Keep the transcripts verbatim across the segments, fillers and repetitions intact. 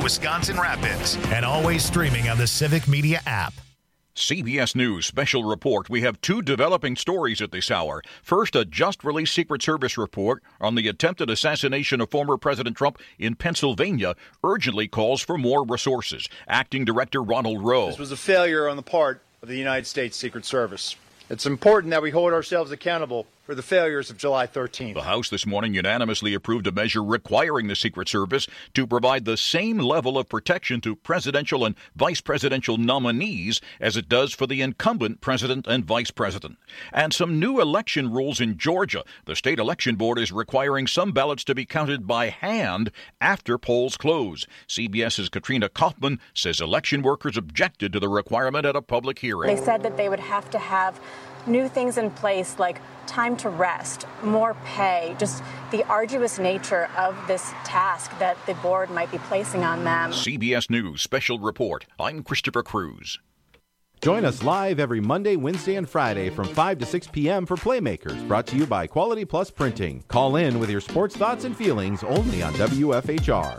Wisconsin Rapids, and always streaming on the Civic Media app. C B S News special report. We have two developing stories at this hour. First, a just-released Secret Service report on the attempted assassination of former President Trump in Pennsylvania urgently calls for more resources. Acting Director Ronald Rowe. This was a failure on the part of the United States Secret Service. It's important that we hold ourselves accountable for the failures of July thirteenth. The House this morning unanimously approved a measure requiring the Secret Service to provide the same level of protection to presidential and vice presidential nominees as it does for the incumbent president and vice president. And some new election rules in Georgia. The state election board is requiring some ballots to be counted by hand after polls close. CBS's Katrina Kaufman says election workers objected to the requirement at a public hearing. They said that they would have to have new things in place like time to rest, more pay, just the arduous nature of this task that the board might be placing on them. C B S News Special Report. I'm Christopher Cruz. Join us live every Monday, Wednesday, and Friday from five to six p.m. for Playmakers, brought to you by Quality Plus Printing. Call in with your sports thoughts and feelings only on W F H R.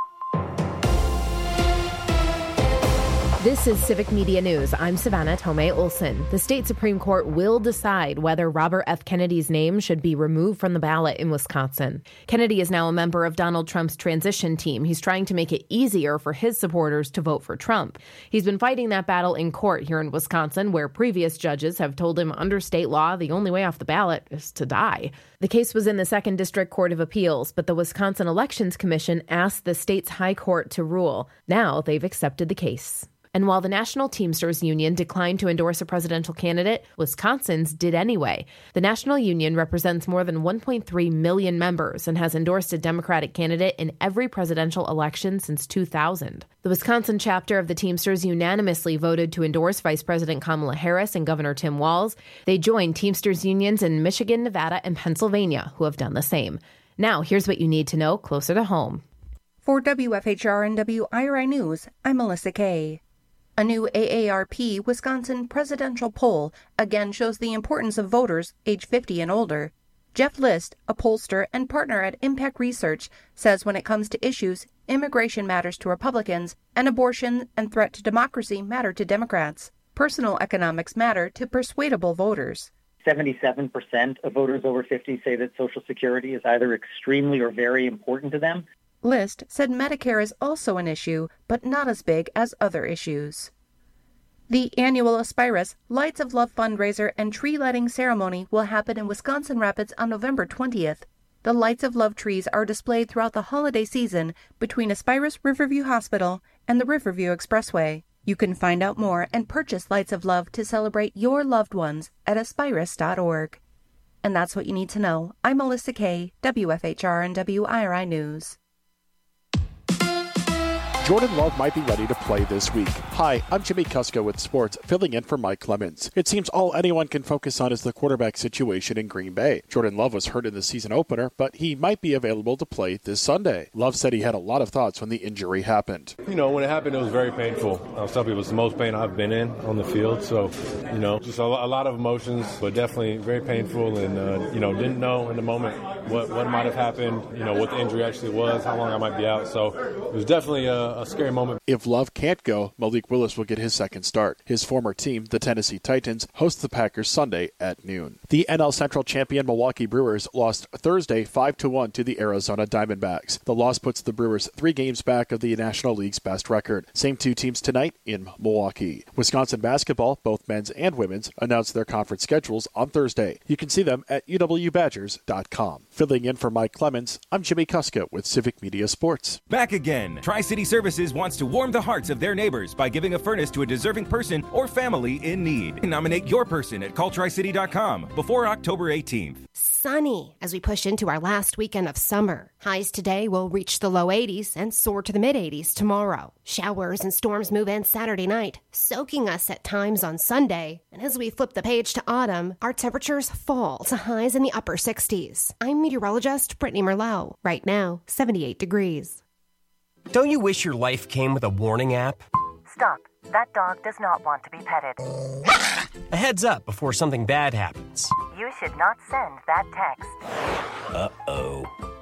This is Civic Media News. I'm Savannah Tomei Olson. The state Supreme Court will decide whether Robert F. Kennedy's name should be removed from the ballot in Wisconsin. Kennedy is now a member of Donald Trump's transition team. He's trying to make it easier for his supporters to vote for Trump. He's been fighting that battle in court here in Wisconsin, where previous judges have told him under state law the only way off the ballot is to die. The case was in the Second District Court of Appeals, but the Wisconsin Elections Commission asked the state's high court to rule. Now they've accepted the case. And while the National Teamsters Union declined to endorse a presidential candidate, Wisconsin's did anyway. The National Union represents more than one point three million members and has endorsed a Democratic candidate in every presidential election since two thousand. The Wisconsin chapter of the Teamsters unanimously voted to endorse Vice President Kamala Harris and Governor Tim Walz. They joined Teamsters unions in Michigan, Nevada, and Pennsylvania, who have done the same. Now, here's what you need to know closer to home. For W F H R and W I R I News, I'm Melissa Kay. A new A A R P Wisconsin presidential poll again shows the importance of voters age fifty and older. Jeff List, a pollster and partner at Impact Research, says when it comes to issues, immigration matters to Republicans, and abortion and threat to democracy matter to Democrats. Personal economics matter to persuadable voters. seventy-seven percent of voters over fifty say that Social Security is either extremely or very important to them. List said Medicare is also an issue, but not as big as other issues. The annual Aspirus Lights of Love fundraiser and tree lighting ceremony will happen in Wisconsin Rapids on November twentieth. The Lights of Love trees are displayed throughout the holiday season between Aspirus Riverview Hospital and the Riverview Expressway. You can find out more and purchase Lights of Love to celebrate your loved ones at aspirus dot org. And that's what you need to know. I'm Melissa Kay, W F H R and W I R I News. Jordan Love might be ready to play this week. Hi, I'm Jimmy Kusko with Sports, filling in for Mike Clemens. It seems all anyone can focus on is the quarterback situation in Green Bay. Jordan Love was hurt in the season opener, but he might be available to play this Sunday. Love said he had a lot of thoughts when the injury happened. You know, when it happened, it was very painful. I'll tell people it was the most pain I've been in on the field. So, you know, just a, a lot of emotions, but definitely very painful. And, uh, you know, didn't know in the moment what, what might have happened, you know, what the injury actually was, how long I might be out. So it was definitely a, a scary moment. If Love can't go, Malik Willis will get his second start. His former team, the Tennessee Titans, host the Packers Sunday at noon. The N L Central champion Milwaukee Brewers lost Thursday five to one to the Arizona Diamondbacks. The loss puts the Brewers three games back of the National League's best record. Same two teams tonight in Milwaukee. Wisconsin basketball, both men's and women's, announced their conference schedules on Thursday. You can see them at U W Badgers dot com. Filling in for Mike Clemens, I'm Jimmy Kuska with Civic Media Sports. Back again. Tri-City Services wants to warm the hearts of their neighbors by giving a furnace to a deserving person or family in need. Nominate your person at call tri city dot com before October eighteenth. Sunny as we push into our last weekend of summer. Highs today will reach the low eighties and soar to the mid eighties tomorrow. Showers and storms move in Saturday night, soaking us at times on Sunday. And as we flip the page to autumn, our temperatures fall to highs in the upper sixties. I'm meteorologist Brittany Merlot. Right now, seventy-eight degrees. Don't you wish your life came with a warning app? Stop. That dog does not want to be petted. A heads up before something bad happens. You should not send that text. Uh-oh.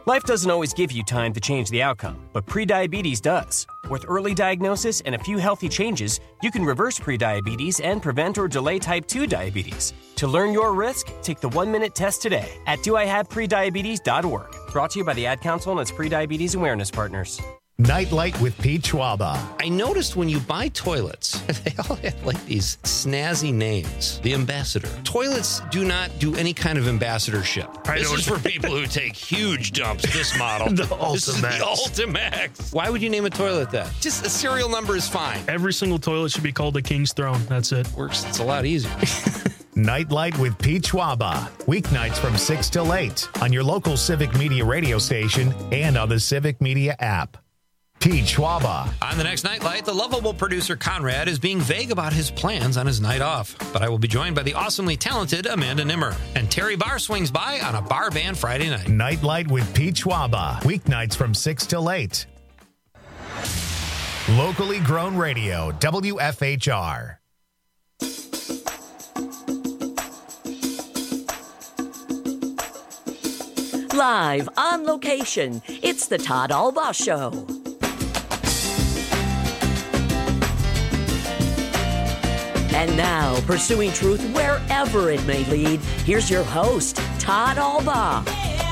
Life doesn't always give you time to change the outcome, but prediabetes does. With early diagnosis and a few healthy changes, you can reverse prediabetes and prevent or delay type two diabetes. To learn your risk, take the one-minute test today at do I have prediabetes dot org. Brought to you by the Ad Council and its Prediabetes Awareness Partners. Nightlight with Pete Schwaba. I noticed when you buy toilets, they all have like these snazzy names. The Ambassador. Toilets do not do any kind of ambassadorship. I this is for people who take huge dumps, this model. The This is the Ultimax. Ultimax. Why would you name a toilet that? Just a serial number is fine. Every single toilet should be called the King's Throne. That's it. Works. It's a lot easier. Nightlight with Pete Schwaba. Weeknights from six till eight on your local Civic Media radio station and on the Civic Media app. Pete Schwaba. On the next Nightlight, the lovable producer Conrad is being vague about his plans on his night off. But I will be joined by the awesomely talented Amanda Nimmer. And Terry Barr swings by on a bar band Friday night. Nightlight with Pete Schwaba. Weeknights from six till eight. Locally grown radio, W F H R. Live on location, it's the Todd Albaugh Show. And now, pursuing truth wherever it may lead, here's your host, Todd Albaugh.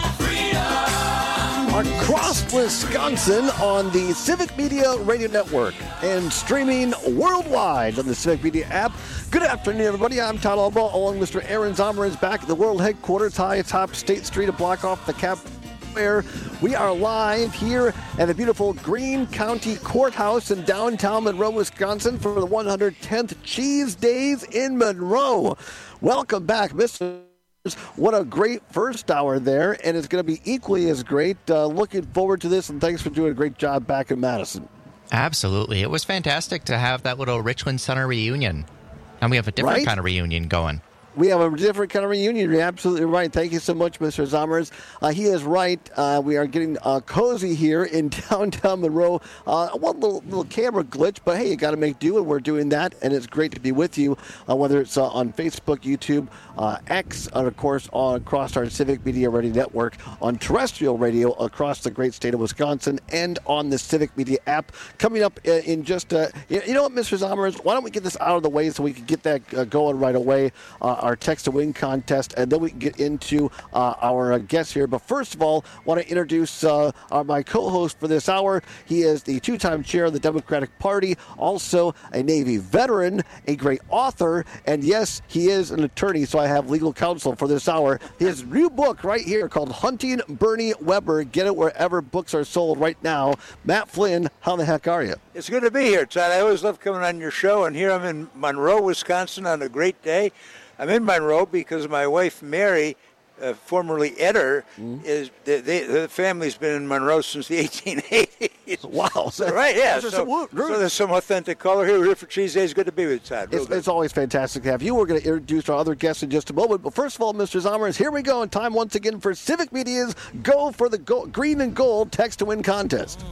Across Wisconsin on the Civic Media Radio Network and streaming worldwide on the Civic Media app. Good afternoon, everybody. I'm Todd Albaugh, along with Mister Aaron Zomer is back at the world headquarters, high atop State Street, a block off the Cap. Where we are live here at the beautiful Greene County Courthouse in downtown Monroe, Wisconsin for the one hundred tenth Cheese Days in Monroe. Welcome back, Mister What a great first hour there, and it's going to be equally as great. Uh, looking forward to this, and thanks for doing a great job back in Madison. Absolutely. It was fantastic to have that little Richland Center reunion. And we have a different Right? kind of reunion going. We have a different kind of reunion. You're absolutely right. Thank you so much, Mister Zomers. Uh, he is right. Uh, we are getting uh, cozy here in downtown Monroe. Uh, one little, little camera glitch, but hey, you got to make do, and we're doing that. And it's great to be with you, uh, whether it's uh, on Facebook, YouTube, uh, X, and of course on across our Civic Media Radio Network, on terrestrial radio across the great state of Wisconsin, and on the Civic Media app. Coming up in, in just, uh, you, you know what, Mister Zomers? Why don't we get this out of the way so we can get that uh, going right away? Uh, our text to win contest, and then we can get into uh, our uh, guests here. But first of all, I want to introduce uh, our, my co-host for this hour. He is the two-time chair of the Democratic Party, also a Navy veteran, a great author, and yes, he is an attorney, so I have legal counsel for this hour. His new book right here called Hunting Bernie Weber. Get it wherever books are sold right now. Matt Flynn, how the heck are you? It's good to be here, Todd. I always love coming on your show, and here I'm in Monroe, Wisconsin on a great day. I'm in Monroe because my wife, Mary, uh, formerly Eder, mm-hmm. is they, they, the family's been in Monroe since the eighteen eighties. Wow. Right, yeah. So, So, so there's some authentic color here. We're here for Cheese Days. Good to be with you, Todd. It's, it's always fantastic to have you. We're going to introduce our other guests in just a moment. But first of all, Mister Zomers, here we go. And time once again for Civic Media's Go for the Go- Green and Gold Text to Win contest.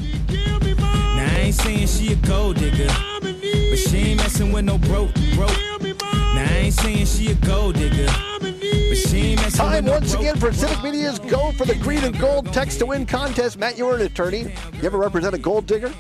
Now, I ain't saying she a gold digger, but she ain't messing with no broke, broke. Now, I ain't saying she a gold digger, but she ain't messing Time with no once broke, again for Civic Media's Go for the Green and Gold Text to Win contest. Matt, you're an attorney. You ever represent a gold digger?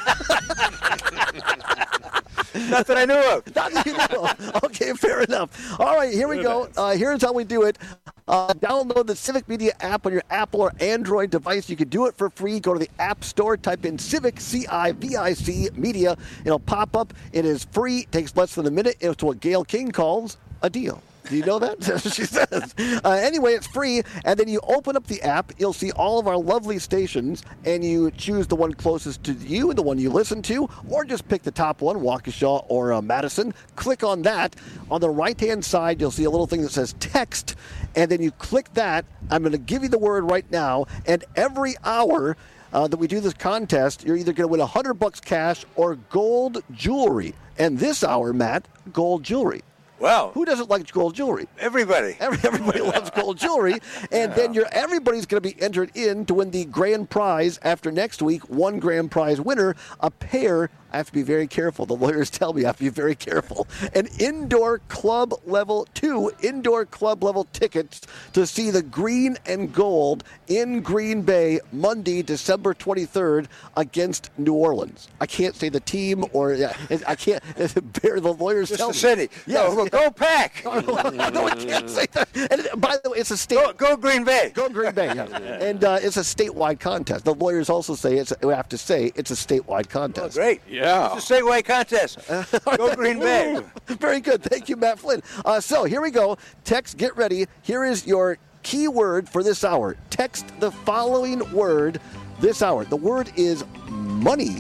Not that I knew of. Not that you know of. Okay, fair enough. All right, here we go. Uh, here's how we do it. Uh, download the Civic Media app on your Apple or Android device. You can do it for free. Go to the App Store, type in Civic, C I V I C, Media. It'll pop up. It is free. It takes less than a minute. It's what Gail King calls a deal. Do you know that? She says. Uh, anyway, it's free, and then you open up the app. You'll see all of our lovely stations, and you choose the one closest to you and the one you listen to, or just pick the top one, Waukesha or uh, Madison. Click on that. On the right-hand side, you'll see a little thing that says text, and then you click that. I'm going to give you the word right now, and every hour uh, that we do this contest, you're either going to win one hundred bucks cash or gold jewelry. And this hour, Matt, gold jewelry. Wow. Who doesn't like gold jewelry? Everybody. Every, everybody loves gold jewelry. And yeah. then you're, everybody's going to be entered in to win the grand prize after next week. One grand prize winner, a pair I have to be very careful. The lawyers tell me I have to be very careful. An indoor club level, two indoor club level tickets to see the Green and Gold in Green Bay Monday, December twenty-third against New Orleans. I can't say the team or yeah, I can't. The lawyers Just tell the me. city. Yes, No, go Pack. no, no, I can't say that. And by the way, it's a state. Go, go Green Bay. Go Green Bay. Yes. And uh, it's a statewide contest. The lawyers also say it's. We have to say it's a statewide contest. Oh, great. Yeah. It's a statewide contest. Go Green Bay. Very good. Thank you, Matt Flynn. Uh, so here we go. Text, get ready. Here is your key word for this hour. Text the following word this hour. The word is money.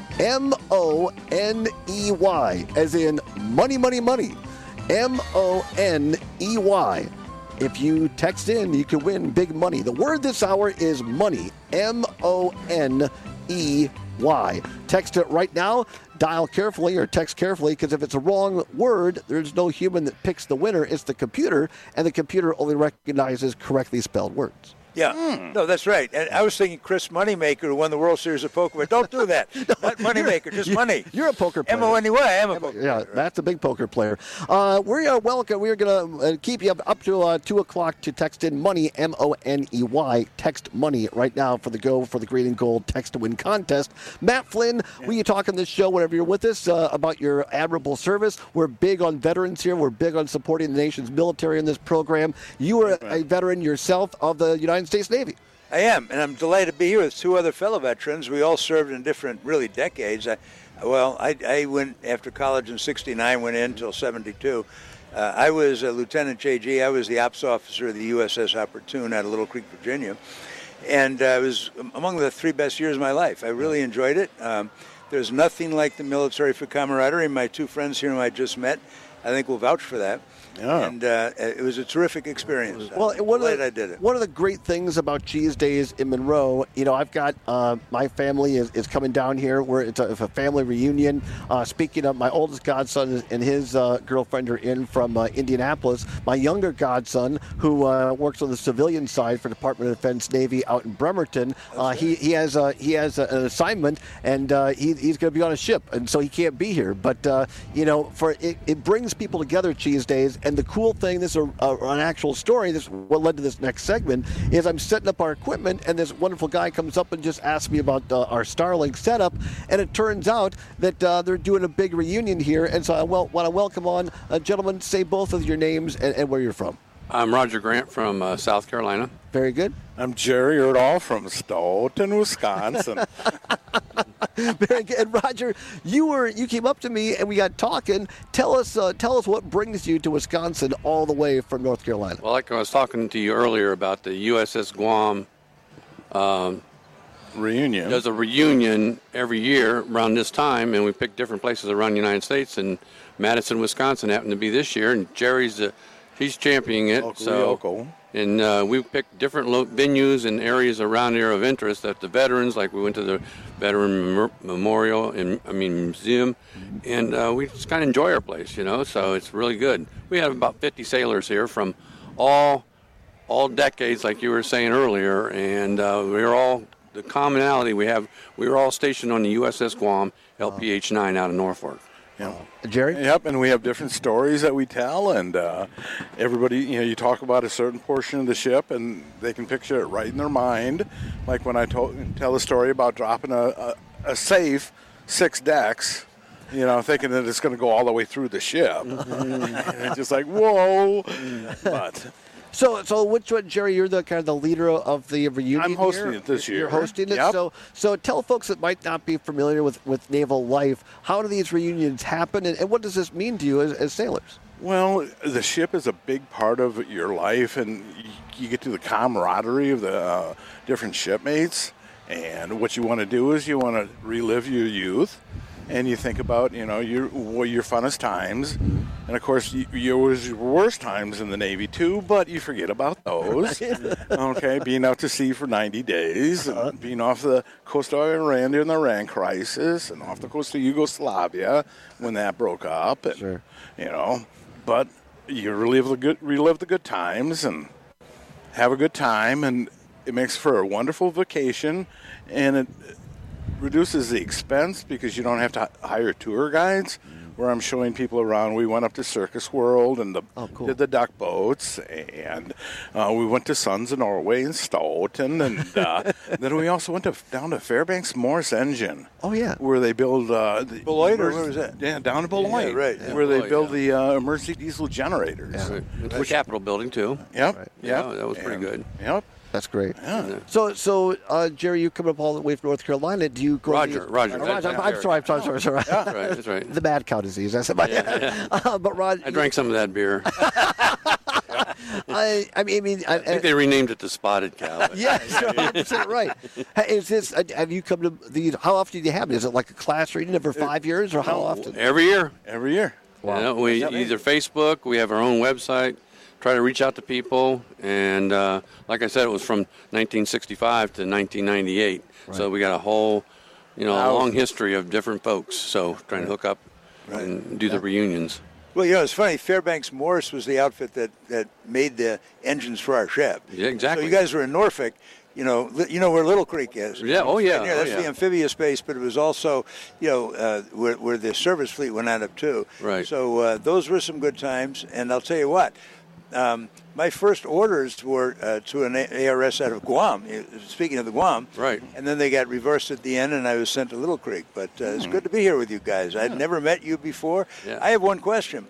M O N E Y, as in money, money, money. M O N E Y. If you text in, you can win big money. The word this hour is money. M O N E Y. Text it right now. Dial carefully or text carefully, because if it's a wrong word, there's no human that picks the winner. It's the computer, and the computer only recognizes correctly spelled words. Yeah, mm. no, that's right. And I was thinking Chris Moneymaker, who won the World Series of Poker, but don't do that. no, Not Moneymaker, just you're, money. You're a poker player. M O N E Y, I am a poker yeah, player. Yeah, that's a big poker player. Uh, we are welcome. We are going to uh, keep you up, up to uh, two o'clock to text in money, M O N E Y. Text money right now for the Go for the Green and Gold Text to Win contest. Matt Flynn, yeah. we talk on this show whenever you're with us uh, about your admirable service. We're big on veterans here. We're big on supporting the nation's military in this program. You are a, a veteran yourself of the United States Navy. I am, and I'm delighted to be here with two other fellow veterans. We all served in different, really, decades. I, well, I, I went after college in sixty-nine, went in until seventy-two. Uh, I was a Lieutenant J G. I was the ops officer of the U S S Opportune out of Little Creek, Virginia. And uh, it was among the three best years of my life. I really enjoyed it. Um, there's nothing like the military for camaraderie. My two friends here whom I just met, I think will vouch for that. Yeah. And uh, it was a terrific experience. Well, I'm one of, glad the, I did it. one of the great things about Cheese Days in Monroe, you know, I've got uh, my family is, is coming down here. Where it's a, it's a family reunion. Uh, speaking of, my oldest godson and his uh, girlfriend are in from uh, Indianapolis. My younger godson, who uh, works on the civilian side for Department of Defense Navy out in Bremerton, uh, he he has a, he has a, an assignment, and uh, he, he's going to be on a ship, and so he can't be here. But uh, you know, for it, it brings people together. Cheese Days. And the cool thing, this is a, a, an actual story, this is what led to this next segment, is I'm setting up our equipment, and this wonderful guy comes up and just asks me about uh, our Starlink setup, and it turns out that uh, they're doing a big reunion here, and so I wel- want to welcome on, uh, gentlemen, say both of your names and, and where you're from. I'm Roger Grant from uh, South Carolina. Very good. I'm Jerry Erdahl from Stoughton, Wisconsin. Very good. And Roger, you were you came up to me and we got talking. Tell us uh, tell us what brings you to Wisconsin all the way from North Carolina. Well, like I was talking to you earlier about the U S S Guam um, reunion. There's a reunion every year around this time, and we pick different places around the United States. And Madison, Wisconsin happened to be this year, and Jerry's uh, he's championing it. Oco, so. Oco. And uh, we picked different lo- venues and areas around here of interest that the veterans, like we went to the Veteran Mem- Memorial, and I mean Museum, and uh, we just kind of enjoy our place, you know. So it's really good. We have about fifty sailors here from all all decades, like you were saying earlier, and uh, we're all the commonality we have. We were all stationed on the U S S Guam, L P H nine out of Norfolk. Yeah. Jerry? Yep, and we have different stories that we tell, and uh, everybody, you know, you talk about a certain portion of the ship, and they can picture it right in their mind. Like when I told, tell a story about dropping a, a, a safe six decks, you know, thinking that it's going to go all the way through the ship. And it's just like, whoa. But... So, so which one, Jerry? You're the kind of the leader of the reunion. I'm hosting here? it this year. You're hosting it. Yep. So, so tell folks that might not be familiar with, with naval life, how do these reunions happen, and, and what does this mean to you as, as sailors? Well, the ship is a big part of your life, and you, you get to the camaraderie of the uh, different shipmates. And what you want to do is you want to relive your youth. And you think about, you know, your well, your funnest times, and of course, you, your worst times in the Navy too. But you forget about those. Okay, being out to sea for ninety days, uh-huh. and being off the coast of Iran during the Iran crisis, and off the coast of Yugoslavia when that broke up. And, sure. You know, but you relive the good, relive the good times, and have a good time, and it makes for a wonderful vacation, and it. reduces the expense because you don't have to h- hire tour guides. Where I'm showing people around. We went up to Circus World and the, oh, cool. did the duck boats, and uh, we went to Sons of Norway and Stoughton, and uh, then we also went to down to Fairbanks Morse Engine. Oh yeah, where they build uh, the Beloit, or where was that? Yeah, down in Beloit, Yeah, right. Yeah. where Beloit, they build yeah. the uh, emergency diesel generators. Yeah. Right. The Capitol building too. Yep. Right. Yep. Yeah, that was pretty And- good. Yep. That's great. Yeah. So, so uh, Jerry, you coming up all the way from North Carolina. Do you go? Roger, to the, Roger, Oh, that's- I'm, I'm that's sorry. I'm sorry. Sorry. Sorry. That's right. That's right. The mad cow disease. That's my. Yeah, yeah. Uh, but Rod, I drank some of that beer. I, I mean, I mean, I, I think they renamed it the Spotted Cow. but- yes, you're one hundred percent right. Hey, Is this? uh, Have you come to these? How often do you have it? Is it like a class reading every five years, or how often? Every year. Every year. Wow. You know, we either Facebook, we have our own website, try to reach out to people, and uh, like I said, it was from nineteen sixty-five to nineteen ninety-eight. Right. So we got a whole, you know, Wow. long history of different folks. So trying to hook up and do the reunions. Well, you know, it's funny. Fairbanks Morse was the outfit that, that made the engines for our ship. Yeah, exactly. So you guys were in Norfolk. You know, li- you know where Little Creek is. Yeah, oh, yeah, Right there. oh, That's yeah. the amphibious base, but it was also, you know, uh, where, where the service fleet went out of too. Right. So uh, those were some good times. And I'll tell you what, um, my first orders were uh, to an A R S out of Guam. uh, Speaking of the Guam. Right. And then they got reversed at the end, and I was sent to Little Creek. But uh, it's good to be here with you guys. I'd never met you before. Yeah. I have one question.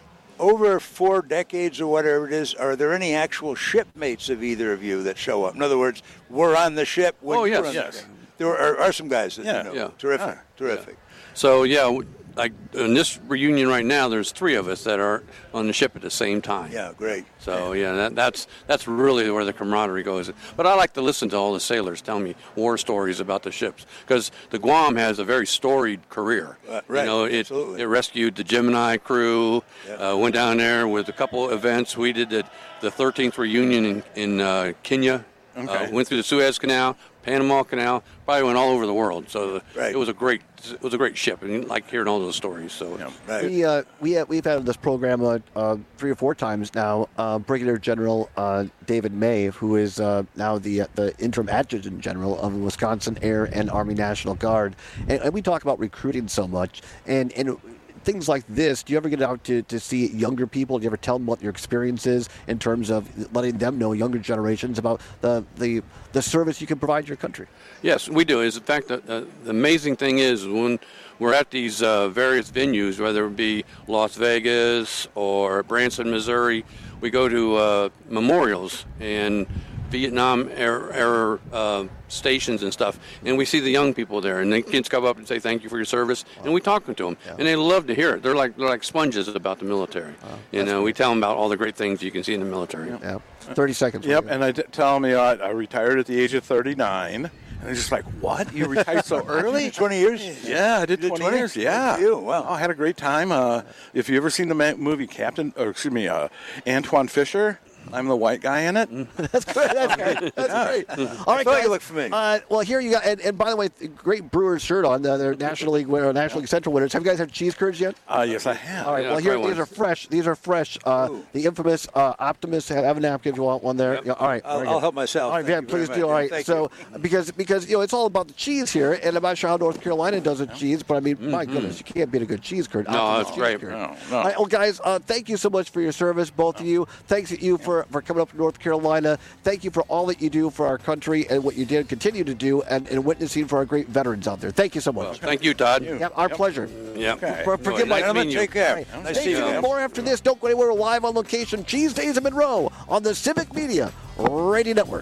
Over four decades or whatever it is, are there any actual shipmates of either of you that show up? In other words, we're on the ship when Oh, you're yes, on yes. the ship. There are, are some guys that Yeah, you know. yeah. Terrific, Ah, terrific. So yeah, w- like in this reunion right now, there's three of us that are on the ship at the same time. Yeah, great. So yeah, that, that's that's really where the camaraderie goes. But I like to listen to all the sailors tell me war stories about the ships because the Guam has a very storied career. Uh, right, You know, it absolutely. it rescued the Gemini crew. Yeah. Uh, went down there with a couple events. We did the the thirteenth reunion in in uh, Kenya. Okay. Uh, went through the Suez Canal, Panama Canal. Probably went all over the world. So the, Right. it was a great it was a great ship, and you like hearing all those stories. So. Right. We uh, we have, we've had this program uh, uh, three or four times now. Uh, Brigadier General uh, David May, who is uh, now the uh, the interim adjutant general of the Wisconsin Air and Army National Guard, and, and we talk about recruiting so much, and and. Things like this, do you ever get out to, to see younger people? Do you ever tell them what your experience is in terms of letting them know, younger generations, about the the, the service you can provide your country? Yes, we do. Is in fact, uh, uh, the amazing thing is when we're at these uh, various venues, whether it be Las Vegas or Branson, Missouri, we go to uh, memorials and Vietnam era, era uh, stations and stuff, and we see the young people there, and the kids come up and say thank you for your service, and we talk to them, Yeah. and they love to hear it. They're like they're like sponges about the military. you know, we tell them about all the great things you can see in the military. Yeah, thirty seconds. Yep, and I d- tell them, you know, I, I retired at the age of thirty-nine. And they're just like, what? You retired so early? twenty years? Yeah, I did, You did twenty, twenty? years. Yeah. Good for you. Wow. Oh, I had a great time. Uh, if you ever seen the ma- movie Captain, or excuse me, uh, Antoine Fisher, I'm the white guy in it. That's great. That's great. That's great. All right, thought guys. you looked familiar. Uh, well, here you got, and, and by the way, great Brewers shirt on. Uh, they're National League winner, National League Central winners. Have you guys had cheese curds yet? Uh, yes, I have. All right. Yeah, well, here try these one. are fresh. These are fresh. Uh, the infamous uh, Optimus. Have a napkin if you want one there. Yeah, all right. I'll, very I'll good. help myself. All right, Thank yeah, you please very do. much. All right. Thank so, you. because because you know it's all about the cheese here, and I'm not sure how North Carolina does it cheese, but I mean, my goodness, you can't beat a good cheese curd. No, Optimus it's cheese great. curd. No, no. All right, well, guys, uh, thank you so much for your service, both of you. Thanks to you for, for coming up to North Carolina. Thank you for all that you do for our country and what you did continue to do, and, and witnessing for our great veterans out there. Thank you so much. Well, thank you, Todd. Yeah, our pleasure. Yeah. Okay. For, forgive my Nice Gentlemen, meeting you. take care. Right. Nice Stay to see you. tuned. More after this. Don't go anywhere. We're live on location. Cheese Days of Monroe on the Civic Media Radio Network.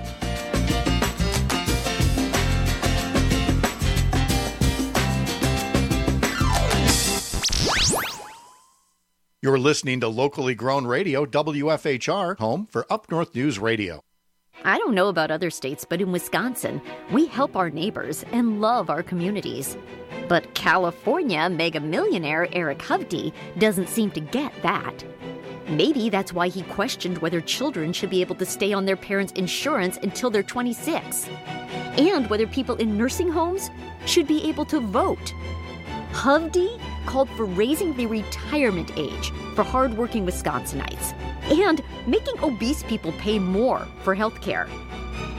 You're listening to locally grown radio, W F H R, home for Up North News Radio. I don't know about other states, but in Wisconsin, we help our neighbors and love our communities. But California mega millionaire Eric Hovde doesn't seem to get that. Maybe that's why he questioned whether children should be able to stay on their parents' insurance until they're twenty-six, and whether people in nursing homes should be able to vote. Hovde called for raising the retirement age for hardworking Wisconsinites and making obese people pay more for health care.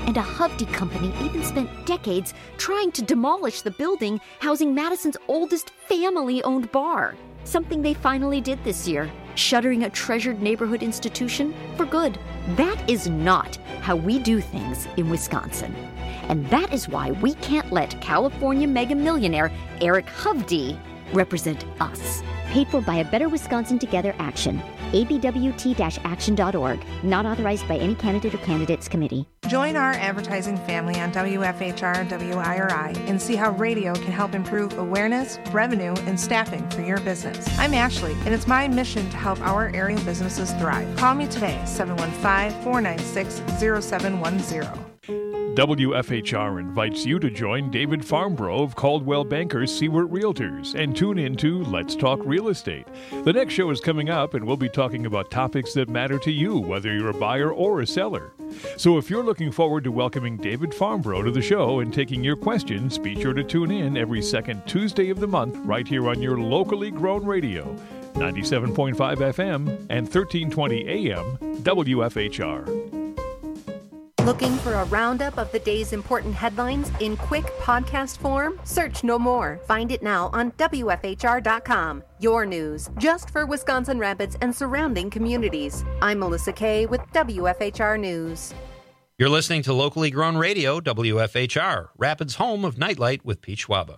And a Hovde company even spent decades trying to demolish the building housing Madison's oldest family-owned bar. Something they finally did this year, shuttering a treasured neighborhood institution for good. That is not how we do things in Wisconsin. And that is why we can't let California mega millionaire Eric Hovde represent us. Paid for by a Better Wisconsin Together action. A B W T action dot org. Not authorized by any candidate or candidates committee. Join our advertising family on W F H R and W I R I and see how radio can help improve awareness, revenue, and staffing for your business. I'm Ashley, and it's my mission to help our area businesses thrive. Call me today, seven one five, four nine six, zero seven one zero. W F H R invites you to join David Farmbrough of Caldwell Bankers Seward Realtors and tune in to Let's Talk Real Estate. The next show is coming up, and we'll be talking about topics that matter to you, whether you're a buyer or a seller. So if you're looking forward to welcoming David Farmbrough to the show and taking your questions, be sure to tune in every second Tuesday of the month right here on your locally grown radio, ninety-seven point five F M and thirteen twenty A M W F H R. Looking for a roundup of the day's important headlines in quick podcast form? Search no more. Find it now on W F H R dot com. Your news, just for Wisconsin Rapids and surrounding communities. I'm Melissa Kay with W F H R News. You're listening to locally grown radio, W F H R, Rapids' home of Nightlight with Pete Schwaba.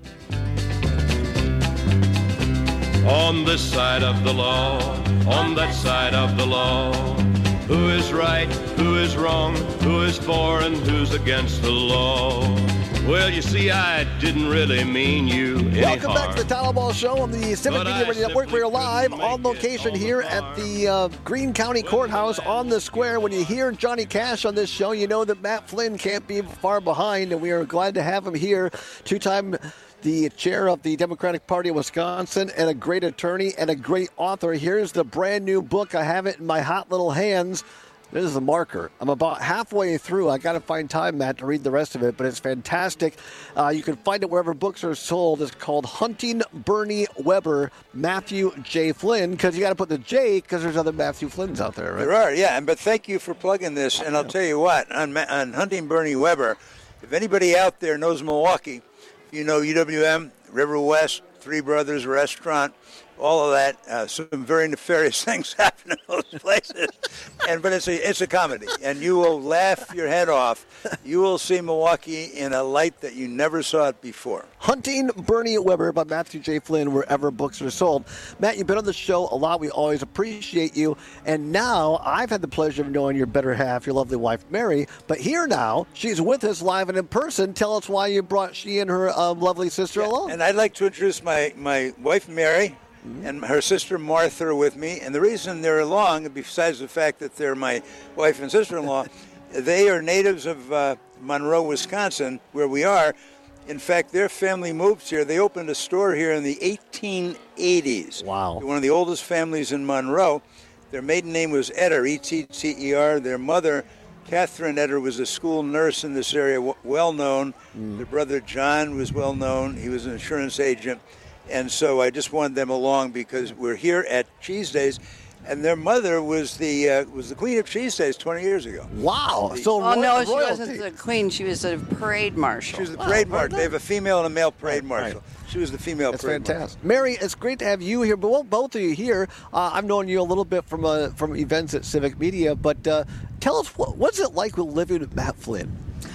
On this side of the law, on that side of the law. Who is right, who is wrong, who is for and who's against the law? Well, you see, I didn't really mean you any Welcome harm. back to the Tyler Ball Show on the Civic But Media I Radio Network. We're live on location here at the uh, Greene County Courthouse on the square. When you hear Johnny Cash on this show, you know that Matt Flynn can't be far behind, and we are glad to have him here. Two-time the chair of the Democratic Party of Wisconsin, and a great attorney and a great author. Here's the brand new book. I have it in my hot little hands. This is a marker. I'm about halfway through. I got to find time, Matt, to read the rest of it, but it's fantastic. Uh, you can find it wherever books are sold. It's called Hunting Bernie Weber, Matthew J. Flynn, because you got to put the J because there's other Matthew Flynns out there, right? There are, yeah. But thank you for plugging this. And I'll tell you what, on, on Hunting Bernie Weber, if anybody out there knows Milwaukee, you know U W M, River West, Three Brothers Restaurant, all of that. Uh, some very nefarious things happen in those places, and but it's a it's a comedy, and you will laugh your head off. You will see Milwaukee in a light that you never saw it before. Hunting Bernie Weber by Matthew J. Flynn, wherever books are sold. Matt, you've been on the show a lot. We always appreciate you. And now I've had the pleasure of knowing your better half, your lovely wife, Mary. But here now, she's with us live and in person. Tell us why you brought she and her uh, lovely sister Yeah, along. and I'd like to introduce my, my wife, Mary, and her sister Martha are with me. And the reason they're along, besides the fact that they're my wife and sister-in-law, they are natives of uh, Monroe, Wisconsin, where we are. In fact, their family moved here. They opened a store here in the eighteen eighties. Wow. They're one of the oldest families in Monroe. Their maiden name was Etter, E T T E R. Their mother, Catherine Etter, was a school nurse in this area, w- well known. Mm. Their brother John was well known. He was an insurance agent. And so I just wanted them along because we're here at Cheese Days, and their mother was the uh, was the queen of Cheese Days twenty years ago. Wow! The, So Oh, roy- no, she royalty. wasn't the queen. She was a parade marshal. She was the parade Wow, marshal. They have a female and a male parade marshal. She was the female That's parade fantastic. Mary, it's great to have you here, but well, both of you here. Uh, I've known you a little bit from uh, from events at Civic Media, but uh, tell us, what, what's it like with living with Matt Flynn?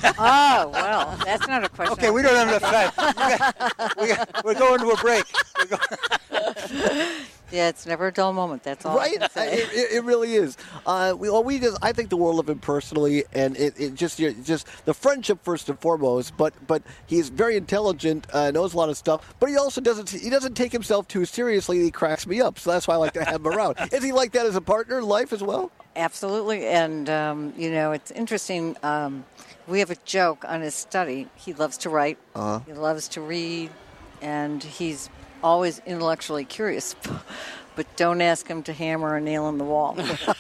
Oh, well, that's not a question. Okay, we don't have enough time. We got, we got, we're going to a break. We're going... Yeah, it's never a dull moment. That's all Right? I can say. It, it, it really is. Uh, we, well, we just, I think the world of him personally, and it, it just, you're, just the friendship first and foremost. But, but he's very intelligent, uh, knows a lot of stuff. But he also doesn't, he doesn't take himself too seriously. He cracks me up, so that's why I like to have him around. Is he like that as a partner in life as well? Absolutely. And, um, you know, it's interesting. Um, we have a joke on his study. He loves to write. Uh-huh. He loves to read. And he's always intellectually curious. But don't ask him to hammer a nail in the wall.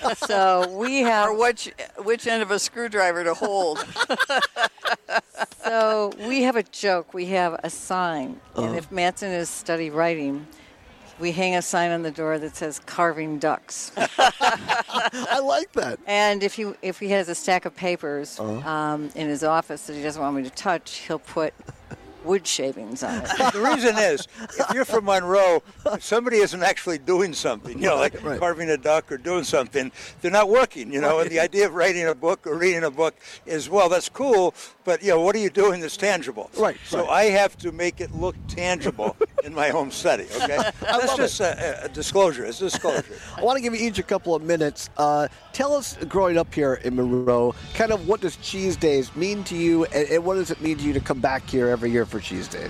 So we have... Or which, which end of a screwdriver to hold. So we have a joke. We have a sign. Uh-huh. And if Matt's in his study writing, we hang a sign on the door that says "Carving Ducks." I like that. And if he if he has a stack of papers Uh-huh. um, in his office that he doesn't want me to touch, he'll put wood shavings on it. The reason is, if you're from Monroe, if somebody isn't actually doing something, you know, like Right, right. carving a duck or doing something, they're not working, you know, and the idea of writing a book or reading a book is, well, that's cool, but, you know, what are you doing that's tangible? Right, So right. I have to make it look tangible in my home study, okay? That's love just a, a disclosure. It's disclosure. I want to give you each a couple of minutes. Uh, tell us, growing up here in Monroe, kind of what does Cheese Days mean to you, and, and what does it mean to you to come back here every year for Cheese Days?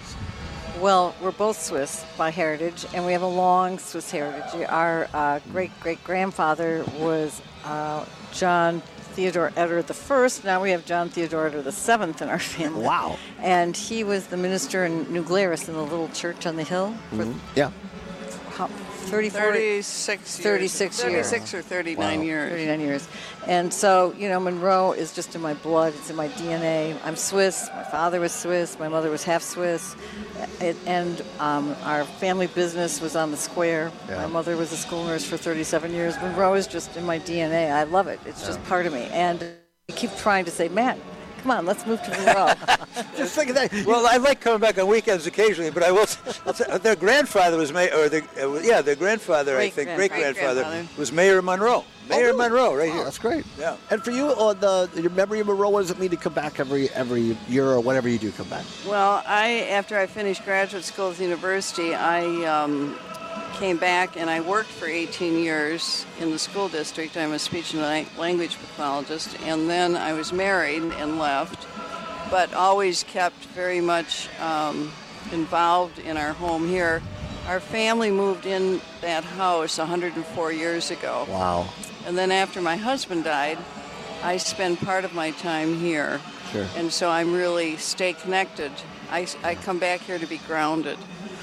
Well, we're both Swiss by heritage, and we have a long Swiss heritage. Our uh, great-great-grandfather was uh, John Theodore Eder the First. Now we have John Theodore Eder the Seventh in our family. Wow. And he was the minister in New Glarus in the little church on the hill for Mhm. Yeah. how, thirty, forty, thirty-six years. thirty-six years. thirty-six or thirty-nine Wow. years. thirty-nine years. And so, you know, Monroe is just in my blood. It's in my D N A. I'm Swiss. My father was Swiss. My mother was half Swiss. It, and um, our family business was on the square. Yeah. My mother was a school nurse for thirty-seven years. Monroe is just in my D N A. I love it. It's just Yeah. part of me. And I keep trying to say, Matt, come on, let's move to Monroe. Just think of that. Well, I like coming back on weekends occasionally, but I will. I'll say, their grandfather was mayor, or the uh, yeah, their grandfather, I think, great grandfather Great-grandfather. was Mayor of Monroe. Mayor of Monroe, right Oh, here. that's great. Yeah. And for you, uh, the your memory of Monroe, what does it mean to come back every every year or whenever you do come back? Well, I after I finished graduate school at the university, I um, came back and I worked for eighteen years in the school district. I'm a speech and la- language pathologist, and then I was married and left, but always kept very much um, involved in our home here. Our family moved in that house one hundred four years ago. Wow. And then after my husband died, I spend part of my time here. Sure. And so I'm really stay connected. I, I come back here to be grounded.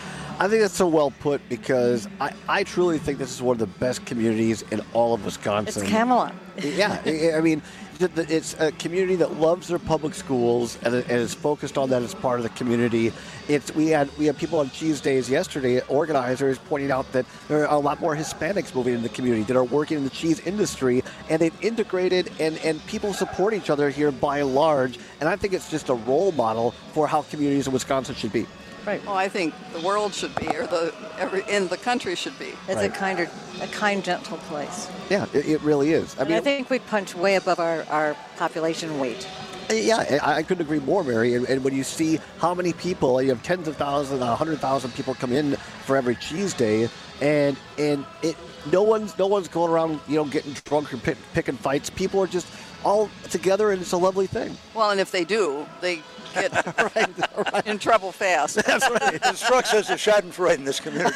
I think that's so well put because I, I truly think this is one of the best communities in all of Wisconsin. It's Camelot. Yeah, I I mean, th- th- it's a community that loves their public schools and, it- and is focused on that as part of the community. It's we had we had people on Cheese Days yesterday, organizers pointing out that there are a lot more Hispanics moving into the community that are working in the cheese industry, and they've integrated and, and people support each other here by and large. And I think it's just a role model for how communities in Wisconsin should be. Right. Well, I think the world should be, or the every in the country should be. It's Right. a kinder, a kind, gentle place. Yeah, it, it really is. I I, mean, mean, I think we punch way above our, our population weight. Yeah, I, I couldn't agree more, Mary. And, and when you see how many people, you have tens of thousands, a hundred thousand people come in for every Cheese Day, and and it no one's no one's going around, you know, getting drunk or pick, picking fights. People are just all together, and it's a lovely thing. Well, and if they do, they get in trouble fast. That's right. It strikes us as Schadenfreude in this community.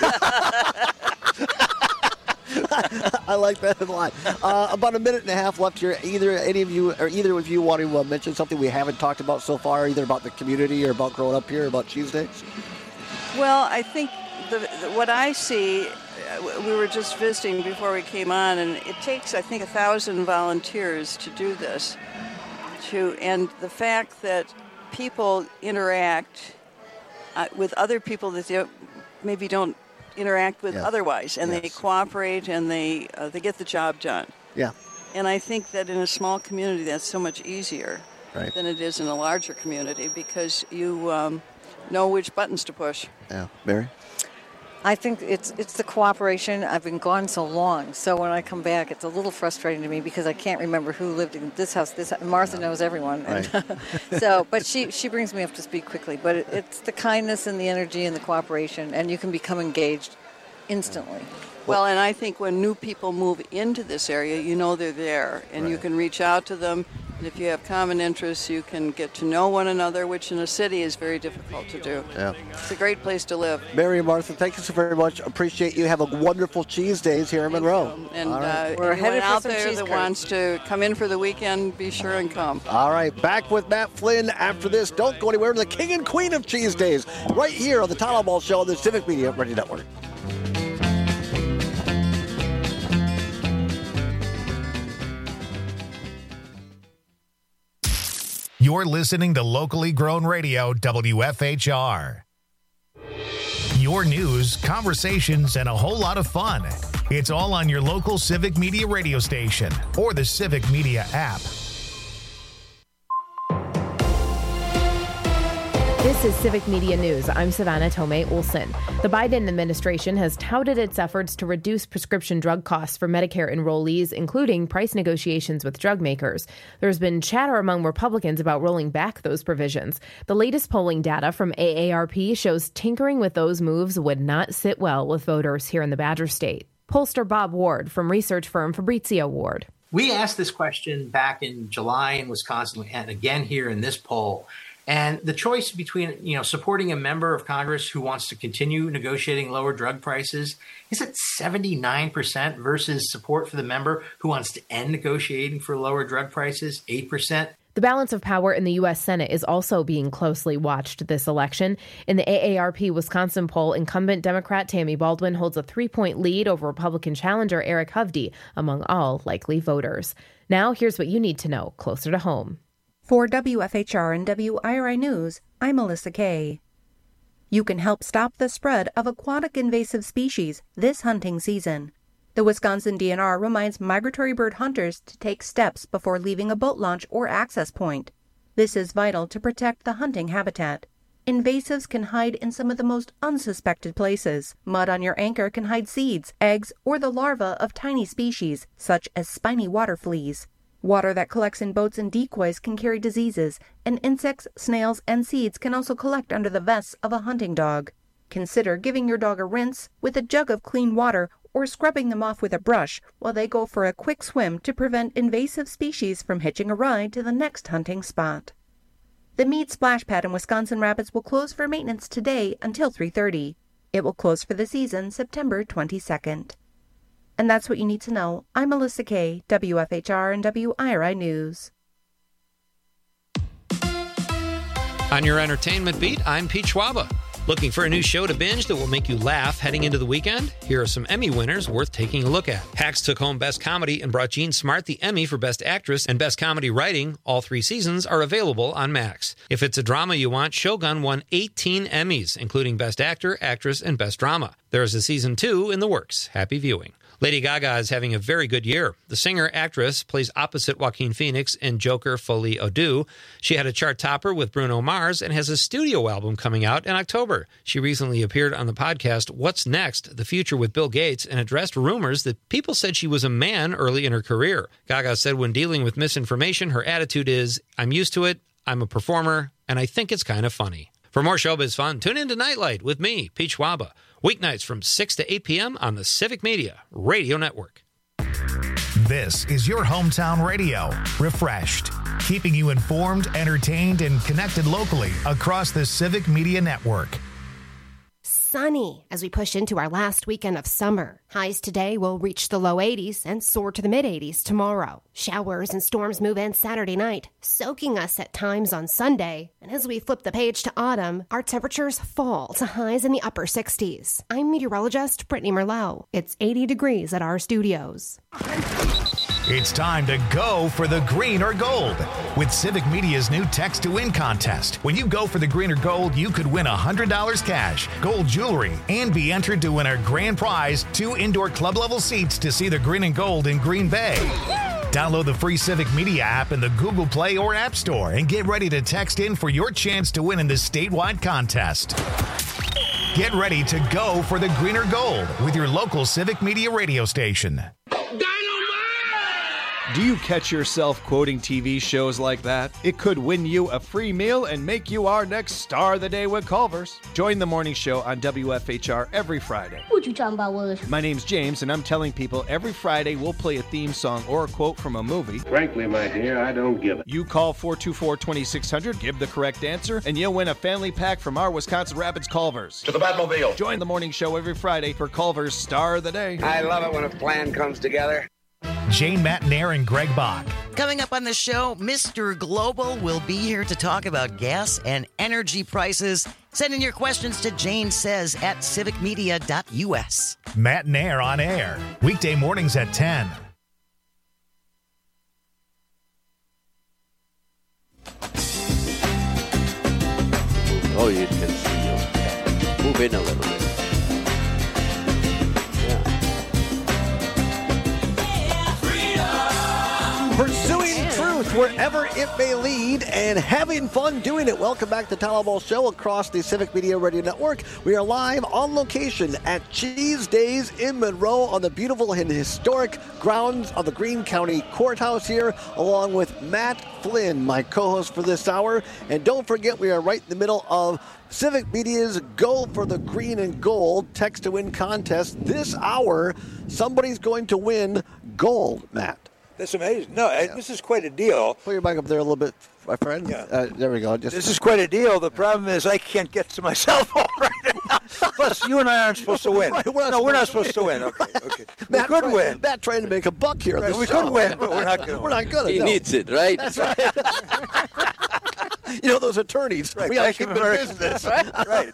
I like that a lot. Uh, about a minute and a half left here. Either any of you or either of you want to uh, mention something we haven't talked about so far, either about the community or about growing up here, about Cheese Days? Well, I think the, the, what I see, uh, we were just visiting before we came on, and it takes, I think, a thousand volunteers to do this. To and the fact that people interact uh, with other people that they maybe don't interact with Yeah. otherwise, and they Yes. cooperate and they uh, they get the job done. Yeah. And I think that in a small community, that's so much easier Right. than it is in a larger community because you um, know which buttons to push. Yeah. Mary? I think it's it's the cooperation. I've been gone so long, so when I come back, it's a little frustrating to me because I can't remember who lived in this house. This Martha knows everyone, and so but she she brings me up to speed quickly. But it, it's the kindness and the energy and the cooperation, and you can become engaged instantly. Well, and I think when new people move into this area, you know they're there, and you can reach out to them. And if you have common interests, you can get to know one another, which in a city is very difficult to do. Yeah. It's a great place to live. Mary and Martha, thank you so very much. Appreciate you. Have a wonderful Cheese Days here in Monroe. And All right. uh, We're anyone headed for out some there cheese that curds. wants to come in for the weekend, be sure and come. All right, back with Matt Flynn after this. Don't go anywhere. The king and queen of Cheese Days, right here on the Town Hall Ball Show on the Civic Media Radio Network. You're listening to locally grown radio W F H R. your news, conversations, and a whole lot of fun. It's all on your local Civic Media radio station or the Civic Media app. This is Civic Media News. I'm Savannah Tomei Olson. The Biden administration has touted its efforts to reduce prescription drug costs for Medicare enrollees, including price negotiations with drug makers. There's been chatter among Republicans about rolling back those provisions. The latest polling data from A A R P shows tinkering with those moves would not sit well with voters here in the Badger State. Pollster Bob Ward from research firm Fabrizio Ward. We asked this question back in July in Wisconsin and again here in this poll. And the choice between, you know, supporting a member of Congress who wants to continue negotiating lower drug prices is at seventy-nine percent versus support for the member who wants to end negotiating for lower drug prices, eight percent. The balance of power in the U S Senate is also being closely watched this election. In the A A R P Wisconsin poll, incumbent Democrat Tammy Baldwin holds a three-point lead over Republican challenger Eric Hovde among all likely voters. Now, here's what you need to know closer to home. For W F H R and W I R I News, I'm Melissa Kay. You can help stop the spread of aquatic invasive species this hunting season. The Wisconsin D N R reminds migratory bird hunters to take steps before leaving a boat launch or access point. This is vital to protect the hunting habitat. Invasives can hide in some of the most unsuspected places. Mud on your anchor can hide seeds, eggs, or the larvae of tiny species, such as spiny water fleas. Water that collects in boats and decoys can carry diseases, and insects, snails, and seeds can also collect under the vests of a hunting dog. Consider giving your dog a rinse with a jug of clean water or scrubbing them off with a brush while they go for a quick swim to prevent invasive species from hitching a ride to the next hunting spot. The Mead Splash Pad in Wisconsin Rapids will close for maintenance today until three thirty. It will close for the season September twenty-second. And that's what you need to know. I'm Melissa Kay, W F H R and W I R I News. On your entertainment beat, I'm Pete Schwaba. Looking for a new show to binge that will make you laugh heading into the weekend? Here are some Emmy winners worth taking a look at. Hacks took home Best Comedy and brought Jean Smart the Emmy for Best Actress and Best Comedy Writing. All three seasons are available on Max. If it's a drama you want, Shogun won eighteen Emmys, including Best Actor, Actress, and Best Drama. There is a season two in the works. Happy viewing. Lady Gaga is having a very good year. The singer-actress plays opposite Joaquin Phoenix in Joker Folie à Deux. She had a chart topper with Bruno Mars and has a studio album coming out in October. She recently appeared on the podcast What's Next? The Future with Bill Gates and addressed rumors that people said she was a man early in her career. Gaga said when dealing with misinformation, her attitude is, I'm used to it, I'm a performer, and I think it's kind of funny. For more showbiz fun, tune in to Nightlight with me, Pete Schwaba. Weeknights from six to eight p.m. on the Civic Media Radio Network. This is your hometown radio, refreshed, keeping you informed, entertained, and connected locally across the Civic Media Network. Sunny as we push into our last weekend of summer. Highs today will reach the low eighties and soar to the mid eighties tomorrow. Showers and storms move in Saturday night, soaking us at times on Sunday. And as we flip the page to autumn, our temperatures fall to highs in the upper sixties. I'm meteorologist Brittany Merlot. It's eighty degrees at our studios. It's time to go for the green or gold with Civic Media's new Text to Win contest. When you go for the green or gold, you could win one hundred dollars cash, gold jewelry, and be entered to win our grand prize, two indoor club-level seats to see the green and gold in Green Bay. Download the free Civic Media app in the Google Play or App Store and get ready to text in for your chance to win in this statewide contest. Get ready to go for the green or gold with your local Civic Media radio station. Do you catch yourself quoting T V shows like that? It could win you a free meal and make you our next star of the day with Culver's. Join the morning show on W F H R every Friday. What you talking about, Willis? My name's James, and I'm telling people every Friday we'll play a theme song or a quote from a movie. Frankly, my dear, I don't give it. You call four two four, two six zero zero, give the correct answer, and you'll win a family pack from our Wisconsin Rapids Culver's. To the Batmobile. Join the morning show every Friday for Culver's Star of the Day. I love it when a plan comes together. Jane Matnair and Greg Bach. Coming up on the show, Mister Global will be here to talk about gas and energy prices. Send in your questions to Jane Says at civic media dot u s. Matnair on air, weekday mornings at ten. Oh, you can see you. Move in a little bit. wherever it may lead, and having fun doing it. Welcome back to Tom Ball Show across the Civic Media Radio Network. We are live on location at Cheese Days in Monroe on the beautiful and historic grounds of the Greene County Courthouse here, along with Matt Flynn, my co-host for this hour. And don't forget, we are right in the middle of Civic Media's Go for the Green and Gold Text to Win contest. This hour, somebody's going to win gold, Matt. That's amazing. No, yeah. This is quite a deal. Pull your mic up there a little bit, my friend. Yeah. Uh, there we go. Just this is quite a deal. The problem is I can't get to my cell phone right now. Plus, you and I aren't supposed to win. Right, we're no, we're not supposed to win. Okay, okay. We Matt could trying, win. Matt trying to make a buck here. Right, we show. could win, but we're not going to We're not going to. He no. needs it, right? That's right. You know, those attorneys, right, we all keep in business. Right.